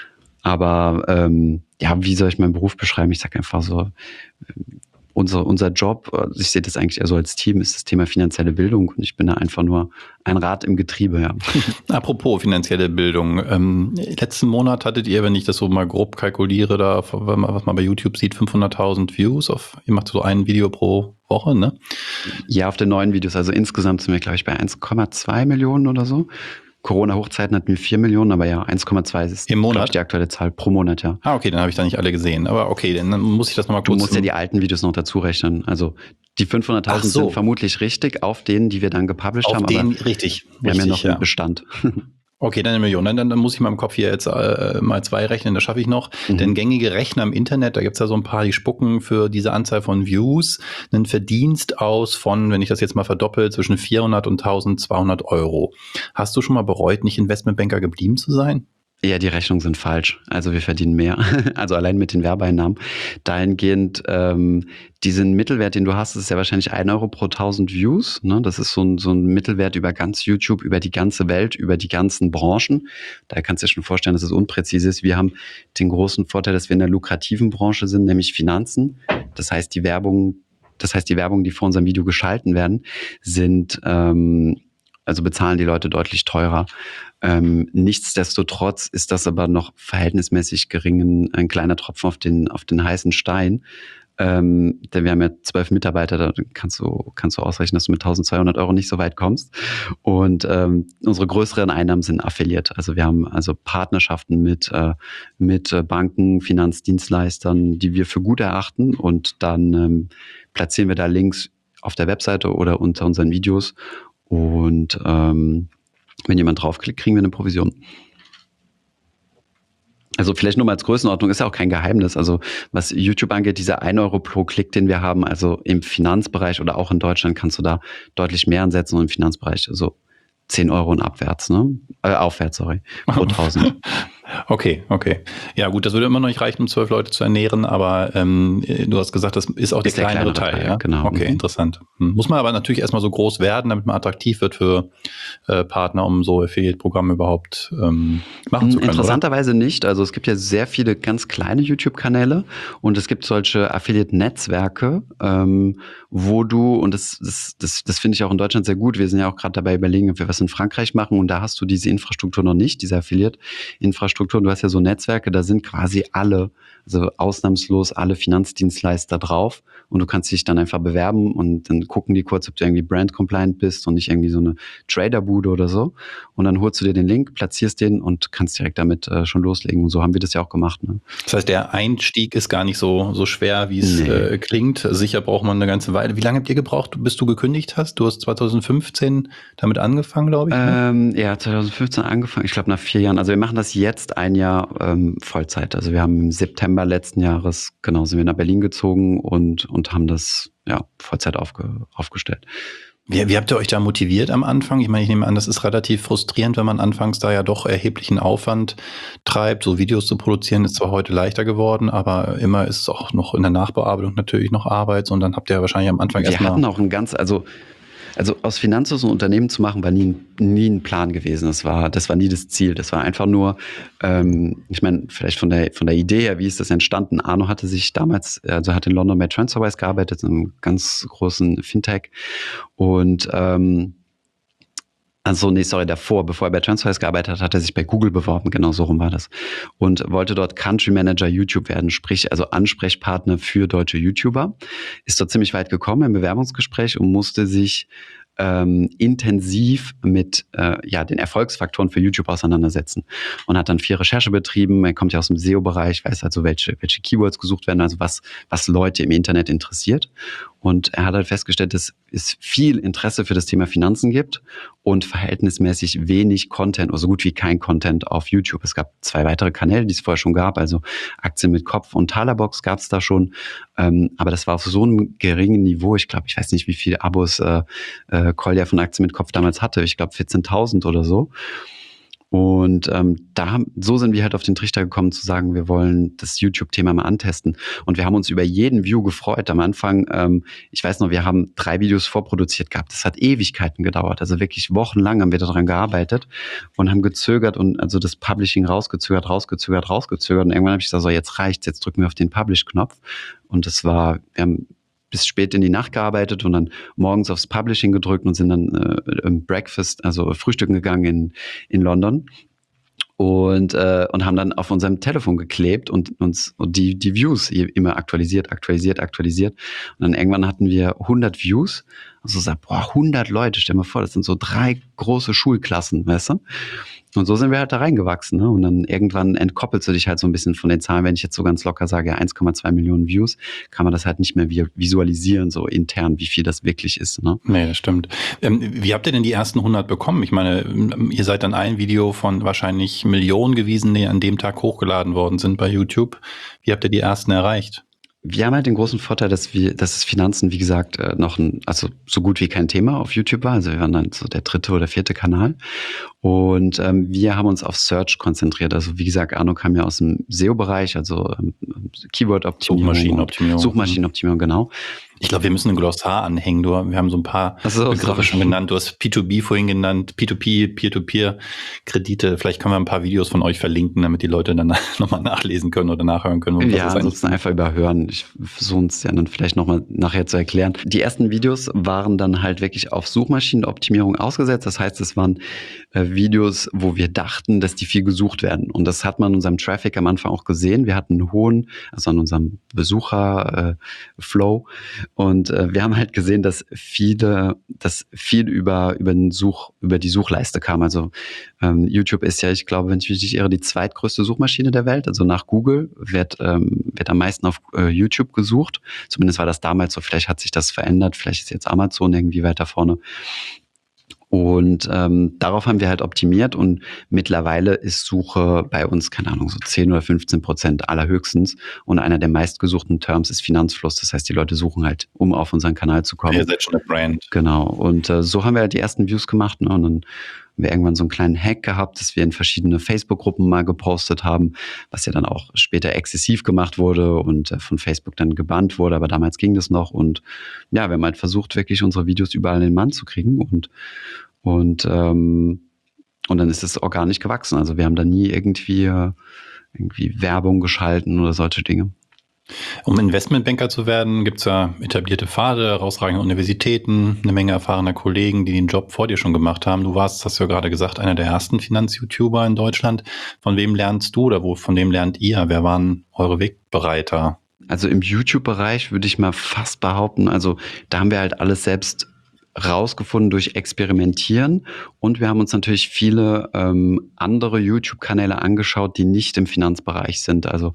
Aber ähm, ja, wie soll ich meinen Beruf beschreiben? Ich sage einfach so, Unser, unser Job, ich sehe das eigentlich eher so als Team, ist das Thema finanzielle Bildung und ich bin da einfach nur ein Rad im Getriebe. Ja. Apropos finanzielle Bildung, ähm, letzten Monat hattet ihr, wenn ich das so mal grob kalkuliere, da was man bei YouTube sieht, fünfhunderttausend Views auf, ihr macht so ein Video pro Woche, ne? Ja, auf den neuen Videos, also insgesamt sind wir, glaube ich, bei eins Komma zwei Millionen oder so. Corona-Hochzeiten hatten wir vier Millionen, aber ja, eins Komma zwei ist im Monat? Ich, die aktuelle Zahl pro Monat, ja. Ah, okay, dann habe ich da nicht alle gesehen. Aber okay, dann muss ich das nochmal kurz... Du musst ja die alten Videos noch dazu rechnen. Also die fünfhunderttausend so. Sind vermutlich richtig auf denen, die wir dann gepublished auf haben. Auf denen, richtig. Wir richtig, haben ja noch ja. einen Bestand. Okay, dann eine Million. Dann, dann, dann muss ich mal im Kopf hier jetzt äh, mal zwei rechnen, das schaffe ich noch. Mhm. Denn gängige Rechner im Internet, da gibt's ja so ein paar, die spucken für diese Anzahl von Views einen Verdienst aus von, wenn ich das jetzt mal verdoppel, zwischen vierhundert und eintausendzweihundert Euro. Hast du schon mal bereut, nicht Investmentbanker geblieben zu sein? Ja, die Rechnungen sind falsch. Also wir verdienen mehr. Also allein mit den Werbeeinnahmen. Dahingehend, ähm, diesen Mittelwert, den du hast, ist ja wahrscheinlich ein Euro pro tausend Views. Ne? Das ist so ein, so ein Mittelwert über ganz YouTube, über die ganze Welt, über die ganzen Branchen. Da kannst du dir schon vorstellen, dass es unpräzise ist. Wir haben den großen Vorteil, dass wir in der lukrativen Branche sind, nämlich Finanzen. Das heißt, die Werbung, das heißt, die Werbung, die vor unserem Video geschalten werden, sind, ähm, also bezahlen die Leute deutlich teurer. Ähm, nichtsdestotrotz ist das aber noch verhältnismäßig gering, ein kleiner Tropfen auf den, auf den heißen Stein. Ähm, denn wir haben ja zwölf Mitarbeiter, da kannst du, kannst du ausrechnen, dass du mit eintausendzweihundert Euro nicht so weit kommst. Und ähm, unsere größeren Einnahmen sind affiliiert. Also wir haben also Partnerschaften mit, äh, mit Banken, Finanzdienstleistern, die wir für gut erachten. Und dann ähm, platzieren wir da Links auf der Webseite oder unter unseren Videos. Und ähm, wenn jemand draufklickt, kriegen wir eine Provision. Also vielleicht nur mal als Größenordnung, ist ja auch kein Geheimnis. Also was YouTube angeht, dieser ein Euro pro Klick, den wir haben, also im Finanzbereich oder auch in Deutschland kannst du da deutlich mehr ansetzen und im Finanzbereich, also zehn Euro und abwärts, ne? Äh, aufwärts, sorry, pro tausend. Okay, okay. Ja gut, das würde immer noch nicht reichen, um zwölf Leute zu ernähren, aber ähm, du hast gesagt, das ist auch der, ist der kleinere, kleinere Teil. Teil ja? Genau. Okay, mhm. Interessant. Muss man aber natürlich erstmal so groß werden, damit man attraktiv wird für äh, Partner, um so Affiliate-Programme überhaupt ähm, machen zu können. Interessanterweise oder? nicht. Also es gibt ja sehr viele ganz kleine YouTube-Kanäle und es gibt solche Affiliate-Netzwerke, ähm, wo du, und das, das, das, das finde ich auch in Deutschland sehr gut, wir sind ja auch gerade dabei überlegen, ob wir was in Frankreich machen und da hast du diese Infrastruktur noch nicht, diese Affiliate-Infrastruktur. Du hast ja so Netzwerke, da sind quasi alle, also ausnahmslos alle Finanzdienstleister drauf und du kannst dich dann einfach bewerben und dann gucken die kurz, ob du irgendwie brand-compliant bist und nicht irgendwie so eine Traderbude oder so und dann holst du dir den Link, platzierst den und kannst direkt damit äh, schon loslegen und so haben wir das ja auch gemacht. Ne? Das heißt, der Einstieg ist gar nicht so, so schwer, wie es nee. äh, klingt. Sicher braucht man eine ganze Weile. Wie lange habt ihr gebraucht, bis du gekündigt hast? Du hast zwanzig fünfzehn damit angefangen, glaube ich. Ne? Ähm, ja, zwanzig fünfzehn angefangen, ich glaube nach vier Jahren. Also wir machen das jetzt ein Jahr ähm, Vollzeit. Also wir haben im September letzten Jahres, genau, sind wir nach Berlin gezogen und, und haben das ja Vollzeit aufge, aufgestellt. Wie, wie habt ihr euch da motiviert am Anfang? Ich meine, ich nehme an, das ist relativ frustrierend, wenn man anfangs da ja doch erheblichen Aufwand treibt. So Videos zu produzieren ist zwar heute leichter geworden, aber immer ist es auch noch in der Nachbearbeitung natürlich noch Arbeit. Und dann habt ihr ja wahrscheinlich am Anfang erstmal... Wir hatten auch ein ganz, also... Also aus Finanzhaus ein Unternehmen zu machen, war nie, nie ein Plan gewesen. Das war, das war nie das Ziel. Das war einfach nur, ähm, ich meine, vielleicht von der, von der Idee her, wie ist das entstanden? Arno hatte sich damals, also hat in London bei TransferWise gearbeitet, in einem ganz großen Fintech. Und ähm, also nee, sorry, davor, bevor er bei TransferWise gearbeitet hat, hat er sich bei Google beworben, genau so rum war das. Und wollte dort Country Manager YouTube werden, sprich also Ansprechpartner für deutsche YouTuber. Ist dort ziemlich weit gekommen im Bewerbungsgespräch und musste sich ähm, intensiv mit äh, ja, den Erfolgsfaktoren für YouTube auseinandersetzen. Und hat dann viel Recherche betrieben. Er kommt ja aus dem S E O-Bereich, weiß also, welche, welche Keywords gesucht werden, also was, was Leute im Internet interessiert. Und er hat halt festgestellt, dass es viel Interesse für das Thema Finanzen gibt und verhältnismäßig wenig Content oder so gut wie kein Content auf YouTube. Es gab zwei weitere Kanäle, die es vorher schon gab, also Aktien mit Kopf und Talerbox gab es da schon. Ähm, aber das war auf so einem geringen Niveau. Ich glaube, ich weiß nicht, wie viele Abos äh, äh, Kolja von Aktien mit Kopf damals hatte. Ich glaube vierzehntausend oder so. Und ähm, da haben, so sind wir halt auf den Trichter gekommen zu sagen, wir wollen das YouTube-Thema mal antesten. Und wir haben uns über jeden View gefreut. Am Anfang, ähm, ich weiß noch, wir haben drei Videos vorproduziert gehabt. Das hat Ewigkeiten gedauert. Also wirklich wochenlang haben wir daran gearbeitet und haben gezögert und also das Publishing rausgezögert, rausgezögert, rausgezögert. Und irgendwann habe ich gesagt, so jetzt reicht's, jetzt drücken wir auf den Publish-Knopf. Und das war, wir haben bis spät in die Nacht gearbeitet und dann morgens aufs Publishing gedrückt und sind dann äh, im Breakfast, also frühstücken gegangen in, in London und, äh, und haben dann auf unserem Telefon geklebt und uns und die, die Views immer aktualisiert, aktualisiert, aktualisiert. Und dann irgendwann hatten wir hundert Views. Also sagt, boah, hundert Leute, stell dir mal vor, das sind so drei große Schulklassen, weißt du? Und so sind wir halt da reingewachsen, ne? Und dann irgendwann entkoppelst du dich halt so ein bisschen von den Zahlen. Wenn ich jetzt so ganz locker sage, ja, eins Komma zwei Millionen Views, kann man das halt nicht mehr visualisieren, so intern, wie viel das wirklich ist, ne? Nee, das stimmt. Ähm, wie habt ihr denn die ersten hundert bekommen? Ich meine, ihr seid dann ein Video von wahrscheinlich Millionen gewesen, die an dem Tag hochgeladen worden sind bei YouTube. Wie habt ihr die ersten erreicht? Wir haben halt den großen Vorteil, dass wir, dass das Finanzen, wie gesagt, noch ein, also so gut wie kein Thema auf YouTube war. Also wir waren dann so der dritte oder vierte Kanal. Und ähm, wir haben uns auf Search konzentriert. Also wie gesagt, Arno kam ja aus dem S E O-Bereich, also ähm, Keyword-Optimierung. Suchmaschinenoptimierung. Suchmaschinenoptimierung, genau. Ich glaube, wir müssen ein Glossar anhängen. Du, wir haben so ein paar so, Begriffe schon genannt. Du hast P zwei B vorhin genannt, P zwei P, Peer-to-Peer-Kredite. Vielleicht können wir ein paar Videos von euch verlinken, damit die Leute dann nochmal nachlesen können oder nachhören können. Um ja, ansonsten einfach überhören. Ich versuche es ja dann vielleicht nochmal nachher zu erklären. Die ersten Videos waren dann halt wirklich auf Suchmaschinenoptimierung ausgesetzt. Das heißt, es waren äh, Videos, wo wir dachten, dass die viel gesucht werden. Und das hat man in unserem Traffic am Anfang auch gesehen. Wir hatten einen hohen, also an unserem Besucher-Flow. Äh, Und äh, wir haben halt gesehen, dass viele, dass viel über über den Such über die Suchleiste kam. Also ähm, YouTube ist ja, ich glaube, wenn ich mich nicht irre, die zweitgrößte Suchmaschine der Welt. Also nach Google wird ähm, wird am meisten auf äh, YouTube gesucht. Zumindest war das damals so. Vielleicht hat sich das verändert. Vielleicht ist jetzt Amazon irgendwie weiter vorne. Und ähm, darauf haben wir halt optimiert und mittlerweile ist Suche bei uns, keine Ahnung, so zehn oder fünfzehn Prozent allerhöchstens. Und einer der meistgesuchten Terms ist Finanzfluss. Das heißt, die Leute suchen halt, um auf unseren Kanal zu kommen. Ihr seid schon eine Brand. Genau. Und äh, so haben wir halt die ersten Views gemacht. Ne? Und dann haben wir irgendwann so einen kleinen Hack gehabt, dass wir in verschiedene Facebook-Gruppen mal gepostet haben, was ja dann auch später exzessiv gemacht wurde und äh, von Facebook dann gebannt wurde. Aber damals ging das noch. Und ja, wir haben halt versucht, wirklich unsere Videos überall in den Mann zu kriegen. Und Und, ähm, und dann ist es organisch gewachsen. Also wir haben da nie irgendwie, irgendwie Werbung geschalten oder solche Dinge. Um Investmentbanker zu werden, gibt es ja etablierte Pfade, herausragende Universitäten, eine Menge erfahrener Kollegen, die den Job vor dir schon gemacht haben. Du warst, hast du ja gerade gesagt, einer der ersten Finanz-YouTuber in Deutschland. Von wem lernst du oder wo, von wem lernt ihr? Wer waren eure Wegbereiter? Also im YouTube-Bereich würde ich mal fast behaupten, also da haben wir halt alles selbst rausgefunden durch Experimentieren und wir haben uns natürlich viele ähm, andere YouTube-Kanäle angeschaut, die nicht im Finanzbereich sind. Also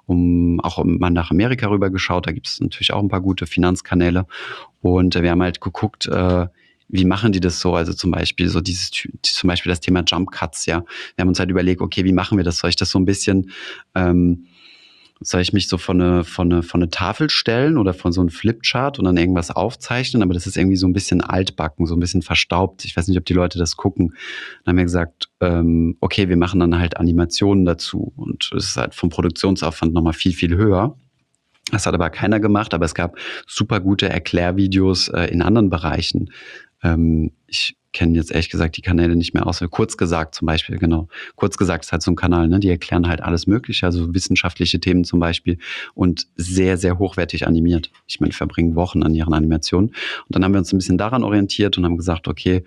um auch mal nach Amerika rüber geschaut, da gibt es natürlich auch ein paar gute Finanzkanäle und äh, wir haben halt geguckt, äh, wie machen die das so? Also zum Beispiel so dieses, zum Beispiel das Thema Jump Cuts, ja. Wir haben uns halt überlegt, okay, wie machen wir das? Soll ich das so ein bisschen ähm, soll ich mich so von eine, von eine, von eine Tafel stellen oder von so einem Flipchart und dann irgendwas aufzeichnen, aber das ist irgendwie so ein bisschen altbacken, so ein bisschen verstaubt. Ich weiß nicht, ob die Leute das gucken. Dann haben wir gesagt, ähm, okay, wir machen dann halt Animationen dazu und es ist halt vom Produktionsaufwand nochmal viel, viel höher. Das hat aber keiner gemacht, aber es gab super gute Erklärvideos äh, in anderen Bereichen. Ähm, ich kenne jetzt ehrlich gesagt die Kanäle nicht mehr aus. Kurz gesagt zum Beispiel, genau. Kurz gesagt ist halt so ein Kanal, ne? Die erklären halt alles Mögliche, also wissenschaftliche Themen zum Beispiel und sehr, sehr hochwertig animiert. Ich meine, die verbringen Wochen an ihren Animationen. Und dann haben wir uns ein bisschen daran orientiert und haben gesagt, okay,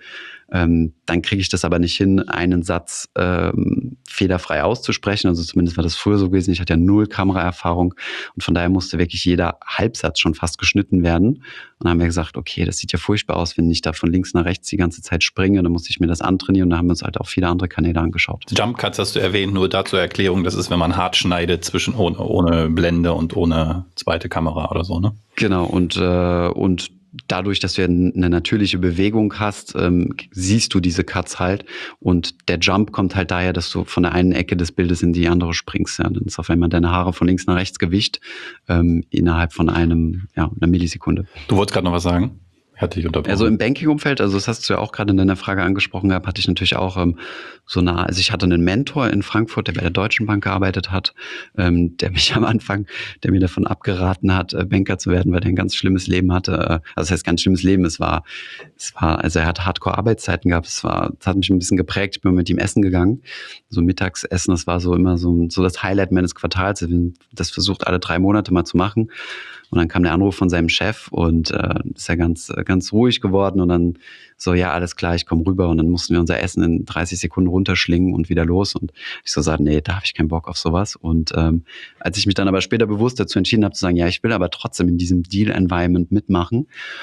ähm, dann kriege ich das aber nicht hin, einen Satz ähm, fehlerfrei auszusprechen. Also zumindest war das früher so gewesen. Ich hatte ja null Kameraerfahrung und von daher musste wirklich jeder Halbsatz schon fast geschnitten werden. Und dann haben wir gesagt, okay, das sieht ja furchtbar aus, wenn ich da von links nach rechts die ganze Zeit springe. Dann musste ich mir das antrainieren und dann haben wir uns halt auch viele andere Kanäle angeschaut. Jump Cuts hast du erwähnt, nur dazu Erklärung, das ist, wenn man hart schneidet zwischen ohne, ohne Blende und ohne zweite Kamera oder so, ne? Genau, und, äh, und dadurch, dass du ja eine natürliche Bewegung hast, ähm, siehst du diese Cuts halt. Und der Jump kommt halt daher, dass du von der einen Ecke des Bildes in die andere springst. Ja. Dann ist auf einmal deine Haare von links nach rechts gewischt ähm, innerhalb von einem, ja, einer Millisekunde. Du wolltest gerade noch was sagen? Hatte ich unterbrochen. Also im Banking-Umfeld, also das hast du ja auch gerade in deiner Frage angesprochen gehabt, hatte ich natürlich auch ähm, so nah, also ich hatte einen Mentor in Frankfurt, der bei der Deutschen Bank gearbeitet hat, ähm, der mich am Anfang, der mir davon abgeraten hat, äh, Banker zu werden, weil der ein ganz schlimmes Leben hatte. Äh, also das heißt ganz schlimmes Leben, es war, es war, also er hat Hardcore-Arbeitszeiten gehabt, es war, das hat mich ein bisschen geprägt, ich bin mit ihm essen gegangen, so Mittagsessen, das war so immer so, so das Highlight meines Quartals, ich habe das versucht alle drei Monate mal zu machen. Und dann kam der Anruf von seinem Chef und äh, ist ja ganz, ganz ruhig geworden und dann so, ja, alles klar, ich komme rüber und dann mussten wir unser Essen in dreißig Sekunden runterschlingen und wieder los und ich so sagte, nee, da habe ich keinen Bock auf sowas und ähm, als ich mich dann aber später bewusst dazu entschieden habe zu sagen, ja, ich will aber trotzdem in diesem Deal-Environment mitmachen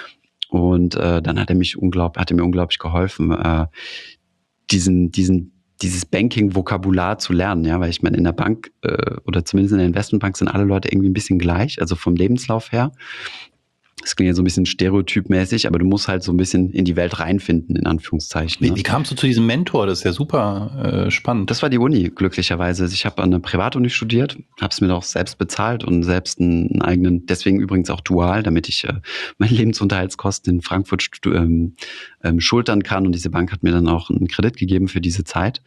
und äh, dann hat er mich unglaublich, hat er mir unglaublich geholfen, äh, diesen, diesen dieses Banking-Vokabular zu lernen, ja, weil ich meine, in der Bank äh, oder zumindest in der Investmentbank sind alle Leute irgendwie ein bisschen gleich, also vom Lebenslauf her. Das klingt ja so ein bisschen stereotypmäßig, aber du musst halt so ein bisschen in die Welt reinfinden, in Anführungszeichen. Wie, ne? wie kamst du zu diesem Mentor? Das ist ja super äh, spannend. Das war die Uni, glücklicherweise. Ich habe an einer Privatuni studiert, habe es mir auch selbst bezahlt und selbst einen, einen eigenen, deswegen übrigens auch dual, damit ich äh, meine Lebensunterhaltskosten in Frankfurt stu- ähm, ähm, schultern kann. Und diese Bank hat mir dann auch einen Kredit gegeben für diese Zeit.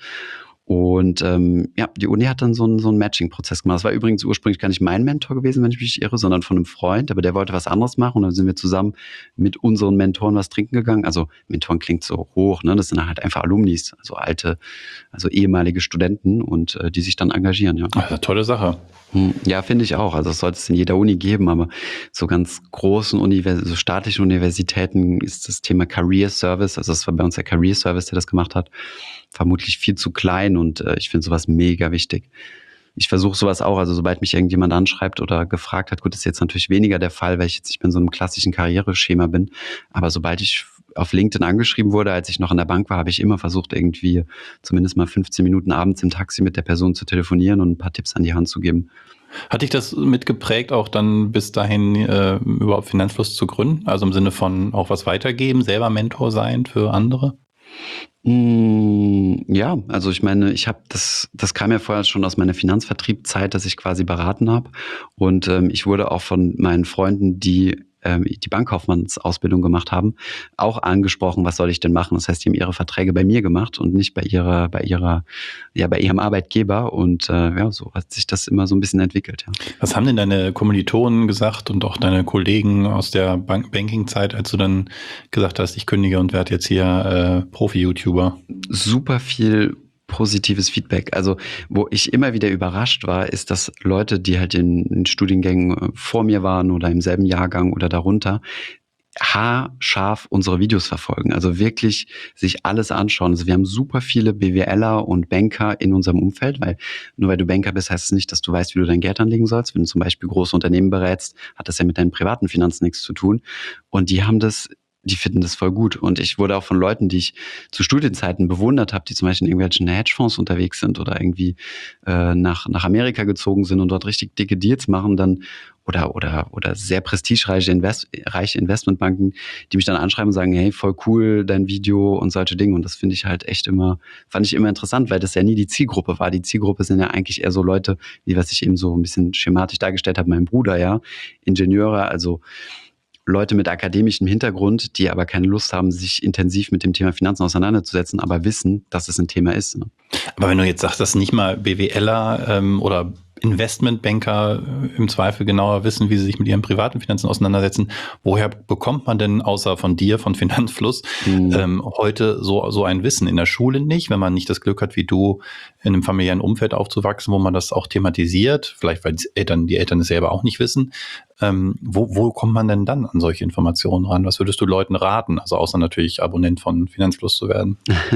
Und ähm, ja, die Uni hat dann so einen, so einen Matching-Prozess gemacht. Das war übrigens ursprünglich gar nicht mein Mentor gewesen, wenn ich mich nicht irre, sondern von einem Freund, aber der wollte was anderes machen und dann sind wir zusammen mit unseren Mentoren was trinken gegangen. Also Mentoren klingt so hoch, ne? Das sind halt einfach Alumnis, also alte, also ehemalige Studenten und äh, die sich dann engagieren. Ja, Ach, eine tolle Sache. Hm, ja, finde ich auch. Also es sollte es in jeder Uni geben, aber so ganz großen Univers- so staatlichen Universitäten ist das Thema Career Service, also das war bei uns der Career Service, der das gemacht hat, vermutlich viel zu klein und äh, ich finde sowas mega wichtig. Ich versuche sowas auch, also sobald mich irgendjemand anschreibt oder gefragt hat, gut, das ist jetzt natürlich weniger der Fall, weil ich jetzt nicht mehr in so einem klassischen Karriereschema bin, aber sobald ich auf LinkedIn angeschrieben wurde, als ich noch in der Bank war, habe ich immer versucht, irgendwie zumindest mal fünfzehn Minuten abends im Taxi mit der Person zu telefonieren und ein paar Tipps an die Hand zu geben. Hat dich das mitgeprägt, auch dann bis dahin äh, überhaupt Finanzfluss zu gründen? Also im Sinne von auch was weitergeben, selber Mentor sein für andere? Ja, also ich meine, ich habe das, das kam ja vorher schon aus meiner Finanzvertriebszeit, dass ich quasi beraten habe und ähm, ich wurde auch von meinen Freunden, die ähm, die Bankkaufmannsausbildung gemacht haben, auch angesprochen, was soll ich denn machen? Das heißt, die haben ihre Verträge bei mir gemacht und nicht bei ihrer, bei ihrer, ja, bei ihrem Arbeitgeber und äh, ja, so hat sich das immer so ein bisschen entwickelt. Ja. Was haben denn deine Kommilitonen gesagt und auch deine Kollegen aus der Bank- Banking-Zeit, als du dann gesagt hast, ich kündige und werde jetzt hier äh, Profi-YouTuber? Super viel positives Feedback. Also wo ich immer wieder überrascht war, ist, dass Leute, die halt in, in Studiengängen vor mir waren oder im selben Jahrgang oder darunter, haarscharf unsere Videos verfolgen. Also wirklich sich alles anschauen. Also wir haben super viele BWLer und Banker in unserem Umfeld, weil nur weil du Banker bist, heißt es nicht, dass du weißt, wie du dein Geld anlegen sollst. Wenn du zum Beispiel große Unternehmen berätst, hat das ja mit deinen privaten Finanzen nichts zu tun. Und die haben das die finden das voll gut. Und ich wurde auch von Leuten, die ich zu Studienzeiten bewundert habe, die zum Beispiel in irgendwelchen Hedgefonds unterwegs sind oder irgendwie äh, nach, nach Amerika gezogen sind und dort richtig dicke Deals machen, dann oder oder oder sehr prestigereiche Invest, reiche Investmentbanken, die mich dann anschreiben und sagen, hey, voll cool, dein Video und solche Dinge. Und das finde ich halt echt immer, fand ich immer interessant, weil das ja nie die Zielgruppe war. Die Zielgruppe sind ja eigentlich eher so Leute, wie was ich eben so ein bisschen schematisch dargestellt habe, mein Bruder, ja, Ingenieure, also Leute mit akademischem Hintergrund, die aber keine Lust haben, sich intensiv mit dem Thema Finanzen auseinanderzusetzen, aber wissen, dass es ein Thema ist. Ne? Aber wenn du jetzt sagst, dass nicht mal BWLer ähm, oder Investmentbanker im Zweifel genauer wissen, wie sie sich mit ihren privaten Finanzen auseinandersetzen, woher bekommt man denn außer von dir, von Finanzfluss, mhm. ähm, heute so, so ein Wissen? In der Schule nicht, wenn man nicht das Glück hat, wie du, in einem familiären Umfeld aufzuwachsen, wo man das auch thematisiert, vielleicht weil die Eltern, die Eltern es selber auch nicht wissen. Ähm, wo, wo kommt man denn dann an solche Informationen ran? Was würdest du Leuten raten? Also außer natürlich Abonnent von Finanzfluss zu werden.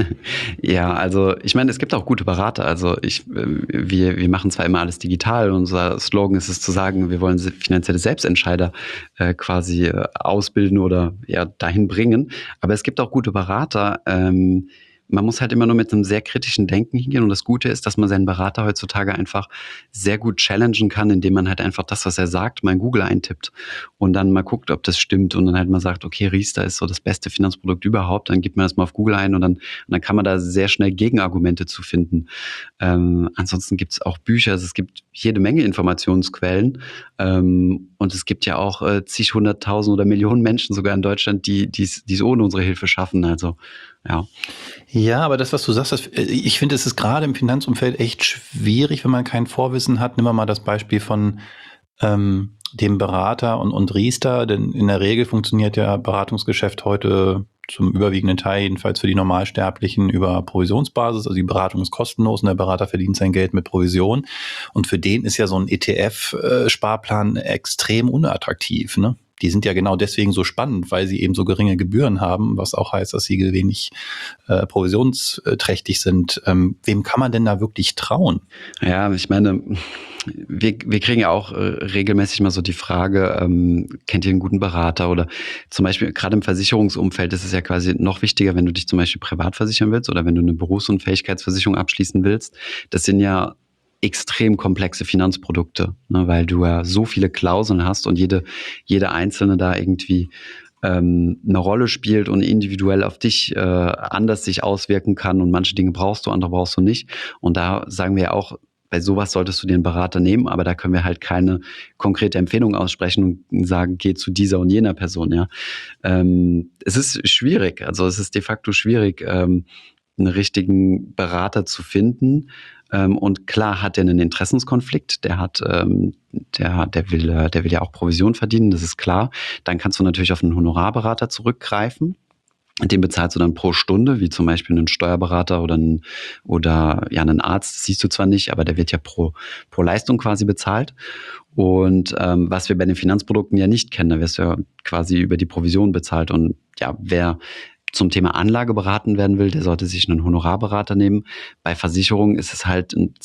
Ja, also ich meine, es gibt auch gute Berater. Also ich, äh, wir, wir machen zwar immer alles digital. Unser Slogan ist es zu sagen, wir wollen finanzielle Selbstentscheider äh, quasi äh, ausbilden oder ja dahin bringen. Aber es gibt auch gute Berater. Ähm, Man muss halt immer nur mit einem sehr kritischen Denken hingehen. Und das Gute ist, dass man seinen Berater heutzutage einfach sehr gut challengen kann, indem man halt einfach das, was er sagt, mal in Google eintippt und dann mal guckt, ob das stimmt. Und dann halt mal sagt, okay, Riester ist so das beste Finanzprodukt überhaupt. Dann gibt man das mal auf Google ein und dann, und dann kann man da sehr schnell Gegenargumente zu finden. Ähm, ansonsten gibt es auch Bücher. Also es gibt jede Menge Informationsquellen. Ähm, und es gibt ja auch äh, zig hunderttausend oder Millionen Menschen sogar in Deutschland, die es ohne unsere Hilfe schaffen. Also ja. Ja, aber das, was du sagst, das, ich finde, es ist gerade im Finanzumfeld echt schwierig, wenn man kein Vorwissen hat. Nimm mal das Beispiel von ähm, dem Berater und, und Riester, denn in der Regel funktioniert ja Beratungsgeschäft heute zum überwiegenden Teil, jedenfalls für die Normalsterblichen, über Provisionsbasis. Also die Beratung ist kostenlos und der Berater verdient sein Geld mit Provision. Und für den ist ja so ein E T F-Sparplan extrem unattraktiv, ne? Die sind ja genau deswegen so spannend, weil sie eben so geringe Gebühren haben, was auch heißt, dass sie wenig äh, provisionsträchtig sind. Ähm, wem kann man denn da wirklich trauen? Ja, ich meine, wir, wir kriegen ja auch äh, regelmäßig mal so die Frage, ähm, kennt ihr einen guten Berater? Oder zum Beispiel gerade im Versicherungsumfeld ist es ja quasi noch wichtiger, wenn du dich zum Beispiel privat versichern willst oder wenn du eine Berufsunfähigkeitsversicherung abschließen willst. Das sind ja extrem komplexe Finanzprodukte, ne, weil du ja so viele Klauseln hast und jede, jede einzelne da irgendwie ähm, eine Rolle spielt und individuell auf dich äh, anders sich auswirken kann und manche Dinge brauchst du, andere brauchst du nicht. Und da sagen wir auch, bei sowas solltest du dir einen Berater nehmen, aber da können wir halt keine konkrete Empfehlung aussprechen und sagen, geh zu dieser und jener Person. Ja, ähm, es ist schwierig, also es ist de facto schwierig, ähm, einen richtigen Berater zu finden. Ähm, und klar hat er einen Interessenskonflikt, der hat, ähm, der, der will, der will ja auch Provision verdienen, das ist klar. Dann kannst du natürlich auf einen Honorarberater zurückgreifen. Den bezahlst du dann pro Stunde, wie zum Beispiel einen Steuerberater oder einen, oder ja, einen Arzt, das siehst du zwar nicht, aber der wird ja pro, pro Leistung quasi bezahlt. Und ähm, was wir bei den Finanzprodukten ja nicht kennen, da wirst du ja quasi über die Provision bezahlt. Und ja, wer zum Thema Anlage beraten werden will, der sollte sich einen Honorarberater nehmen. Bei Versicherungen ist es halt ein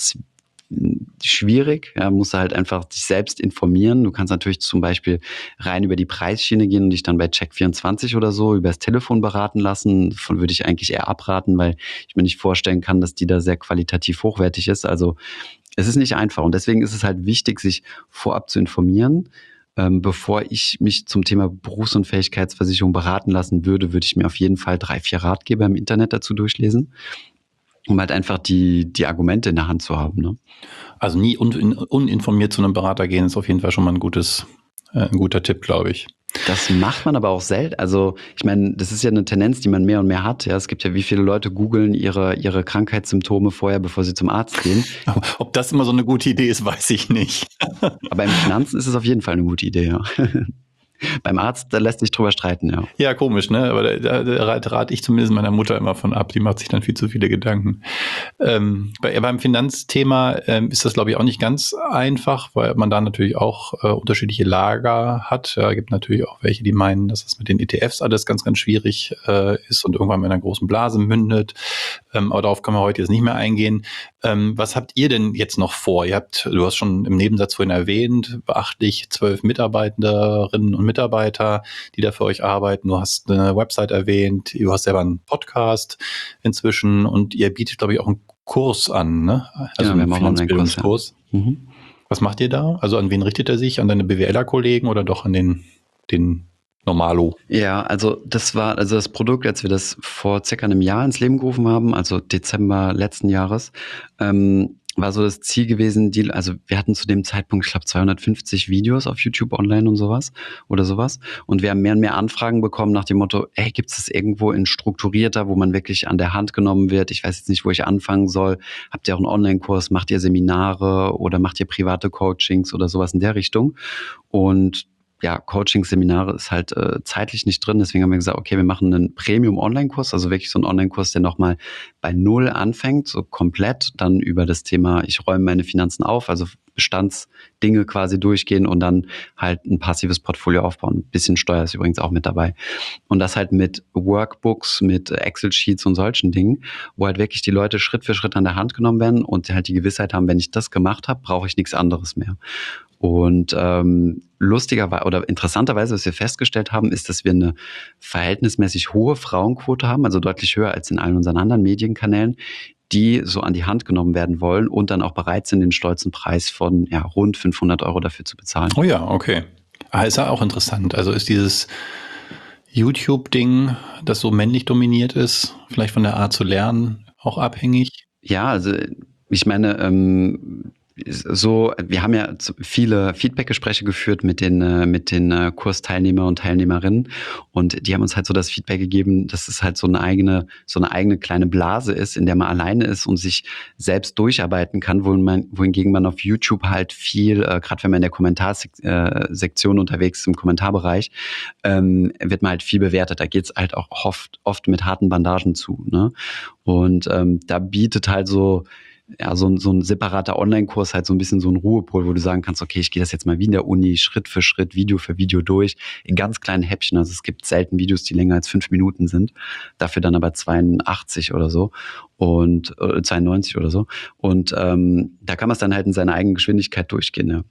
schwierig, ja, musst du halt einfach dich selbst informieren. Du kannst natürlich zum Beispiel rein über die Preisschiene gehen und dich dann bei Check vierundzwanzig oder so über das Telefon beraten lassen. Davon würde ich eigentlich eher abraten, weil ich mir nicht vorstellen kann, dass die da sehr qualitativ hochwertig ist. Also es ist nicht einfach und deswegen ist es halt wichtig, sich vorab zu informieren. Ähm, bevor ich mich zum Thema Berufsunfähigkeitsversicherung beraten lassen würde, würde ich mir auf jeden Fall drei, vier Ratgeber im Internet dazu durchlesen, um halt einfach die, die Argumente in der Hand zu haben. Ne? Also nie un, uninformiert zu einem Berater gehen, ist auf jeden Fall schon mal ein gutes, äh, ein guter Tipp, glaube ich. Das macht man aber auch selten. Also ich meine, das ist ja eine Tendenz, die man mehr und mehr hat. Ja, es gibt ja, wie viele Leute googeln ihre, ihre Krankheitssymptome vorher, bevor sie zum Arzt gehen. Ob das immer so eine gute Idee ist, weiß ich nicht. Aber im Finanzen ist es auf jeden Fall eine gute Idee, ja. Beim Arzt, da lässt sich drüber streiten, ja. Ja, komisch, ne? Aber da, da, da rate ich zumindest meiner Mutter immer von ab. Die macht sich dann viel zu viele Gedanken. Ähm, bei, beim Finanzthema ähm, ist das, glaube ich, auch nicht ganz einfach, weil man da natürlich auch äh, unterschiedliche Lager hat. Ja, gibt natürlich auch welche, die meinen, dass es mit den E T Fs alles ganz, ganz schwierig äh, ist und irgendwann mit einer großen Blase mündet. Ähm, aber darauf können wir heute jetzt nicht mehr eingehen. Ähm, was habt ihr denn jetzt noch vor? Ihr habt, du hast schon im Nebensatz vorhin erwähnt, beachtlich zwölf Mitarbeiterinnen und Mitarbeiter, die da für euch arbeiten. Du hast eine Website erwähnt, du hast selber einen Podcast inzwischen und ihr bietet, glaube ich, auch einen Kurs an, ne? Also ja, einen Finanzbildungskurs. Ja. Mhm. Was macht ihr da? Also an wen richtet er sich? An deine B W Ler-Kollegen oder doch an den, den Normalo? Ja, also das war also das Produkt, als wir das vor circa einem Jahr ins Leben gerufen haben, also Dezember letzten Jahres, ähm, war so das Ziel gewesen, die, also wir hatten zu dem Zeitpunkt, ich glaube, zweihundertfünfzig Videos auf YouTube online und sowas oder sowas. Und wir haben mehr und mehr Anfragen bekommen nach dem Motto, ey, gibt es das irgendwo in strukturierter, wo man wirklich an der Hand genommen wird? Ich weiß jetzt nicht, wo ich anfangen soll. Habt ihr auch einen Online-Kurs? Macht ihr Seminare oder macht ihr private Coachings oder sowas in der Richtung? Und ja, Coaching-Seminare ist halt äh, zeitlich nicht drin. Deswegen haben wir gesagt, okay, wir machen einen Premium-Online-Kurs, also wirklich so einen Online-Kurs, der nochmal bei Null anfängt, so komplett, dann über das Thema, ich räume meine Finanzen auf, also Bestandsdinge quasi durchgehen und dann halt ein passives Portfolio aufbauen. Ein bisschen Steuer ist übrigens auch mit dabei. Und das halt mit Workbooks, mit Excel-Sheets und solchen Dingen, wo halt wirklich die Leute Schritt für Schritt an der Hand genommen werden und halt die Gewissheit haben, wenn ich das gemacht habe, brauche ich nichts anderes mehr. Und ähm, lustigerweise oder interessanterweise, was wir festgestellt haben, ist, dass wir eine verhältnismäßig hohe Frauenquote haben, also deutlich höher als in allen unseren anderen Medienkanälen, die so an die Hand genommen werden wollen und dann auch bereit sind, den stolzen Preis von ja, rund fünfhundert Euro dafür zu bezahlen. Oh ja, okay. Ah, ist ja auch interessant. Also ist dieses YouTube-Ding, das so männlich dominiert ist, vielleicht von der Art zu lernen, auch abhängig? Ja, also ich meine, ähm, so, wir haben ja viele Feedback-Gespräche geführt mit den, mit den Kursteilnehmer und Teilnehmerinnen und die haben uns halt so das Feedback gegeben, dass es halt so eine eigene, so eine eigene kleine Blase ist, in der man alleine ist und sich selbst durcharbeiten kann, wo man, wohingegen man auf YouTube halt viel, äh, gerade wenn man in der Kommentarsektion unterwegs ist, im Kommentarbereich, ähm, wird man halt viel bewertet. Da geht's halt auch oft, oft mit harten Bandagen zu, ne? Und ähm, da bietet halt so ja, so ein, so ein separater Online-Kurs halt so ein bisschen so ein Ruhepol, wo du sagen kannst, okay, ich gehe das jetzt mal wie in der Uni, Schritt für Schritt, Video für Video durch, in ganz kleinen Häppchen. Also es gibt selten Videos, die länger als fünf Minuten sind, dafür dann aber zweiundachtzig oder so und äh, zweiundneunzig oder so. Und ähm, da kann man es dann halt in seiner eigenen Geschwindigkeit durchgehen, ja.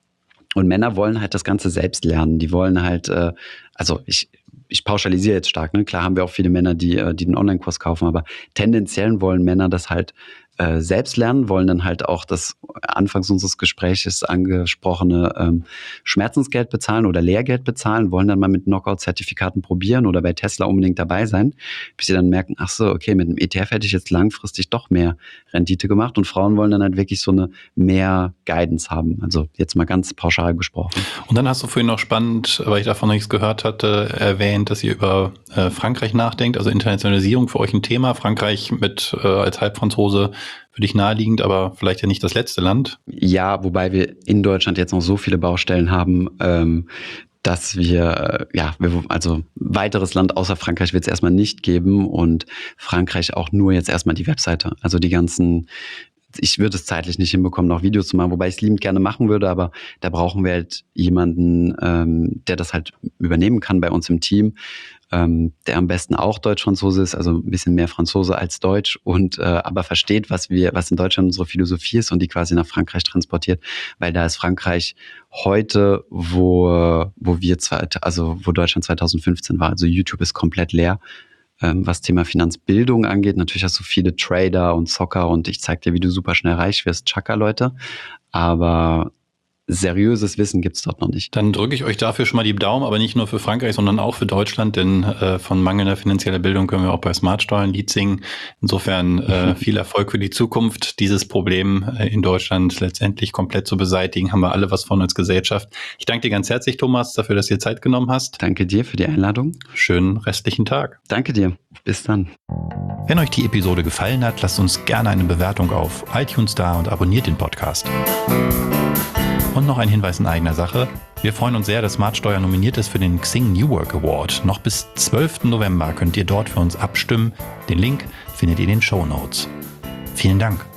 Und Männer wollen halt das Ganze selbst lernen. Die wollen halt, äh, also ich ich pauschalisiere jetzt stark, ne? Klar haben wir auch viele Männer, die, die den Online-Kurs kaufen, aber tendenziell wollen Männer das halt äh, selbst lernen, wollen dann halt auch das anfangs unseres Gesprächs angesprochene ähm, Schmerzensgeld bezahlen oder Lehrgeld bezahlen, wollen dann mal mit Knockout-Zertifikaten probieren oder bei Tesla unbedingt dabei sein, bis sie dann merken, ach so, okay, mit dem E T F hätte ich jetzt langfristig doch mehr Rendite gemacht und Frauen wollen dann halt wirklich so eine mehr Guidance haben, also jetzt mal ganz pauschal gesprochen. Und dann hast du vorhin noch spannend, weil ich davon noch nichts gehört hatte, erwähnt, dass ihr über äh, Frankreich nachdenkt, also Internationalisierung für euch ein Thema. Frankreich mit äh, als Halbfranzose für dich naheliegend, aber vielleicht ja nicht das letzte Land. Ja, wobei wir in Deutschland jetzt noch so viele Baustellen haben, ähm, dass wir, ja, wir, also weiteres Land außer Frankreich wird es erstmal nicht geben und Frankreich auch nur jetzt erstmal die Webseite. Also die ganzen ich würde es zeitlich nicht hinbekommen, noch Videos zu machen, wobei ich es liebend gerne machen würde, aber da brauchen wir halt jemanden, ähm, der das halt übernehmen kann bei uns im Team, ähm, der am besten auch Deutsch-Franzose ist, also ein bisschen mehr Franzose als Deutsch und äh, aber versteht, was wir, was in Deutschland unsere Philosophie ist und die quasi nach Frankreich transportiert, weil da ist Frankreich heute, wo wo wir zwar, also wo Deutschland zweitausendfünfzehn war, also YouTube ist komplett leer. Was Thema Finanzbildung angeht. Natürlich hast du viele Trader und Zocker und ich zeig dir, wie du super schnell reich wirst, Chaka-Leute. Aber seriöses Wissen gibt's dort noch nicht. Dann drücke ich euch dafür schon mal die Daumen, aber nicht nur für Frankreich, sondern auch für Deutschland, denn äh, von mangelnder finanzieller Bildung können wir auch bei Smartsteuern ein Lied singen. Insofern äh, viel Erfolg für die Zukunft. Dieses Problem äh, in Deutschland letztendlich komplett zu beseitigen, haben wir alle was von als Gesellschaft. Ich danke dir ganz herzlich, Thomas, dafür, dass du dir Zeit genommen hast. Danke dir für die Einladung. Schönen restlichen Tag. Danke dir. Bis dann. Wenn euch die Episode gefallen hat, lasst uns gerne eine Bewertung auf iTunes da und abonniert den Podcast. Und noch ein Hinweis in eigener Sache. Wir freuen uns sehr, dass Smartsteuer nominiert ist für den Xing New Work Award. Noch bis zwölften November könnt ihr dort für uns abstimmen. Den Link findet ihr in den Shownotes. Vielen Dank.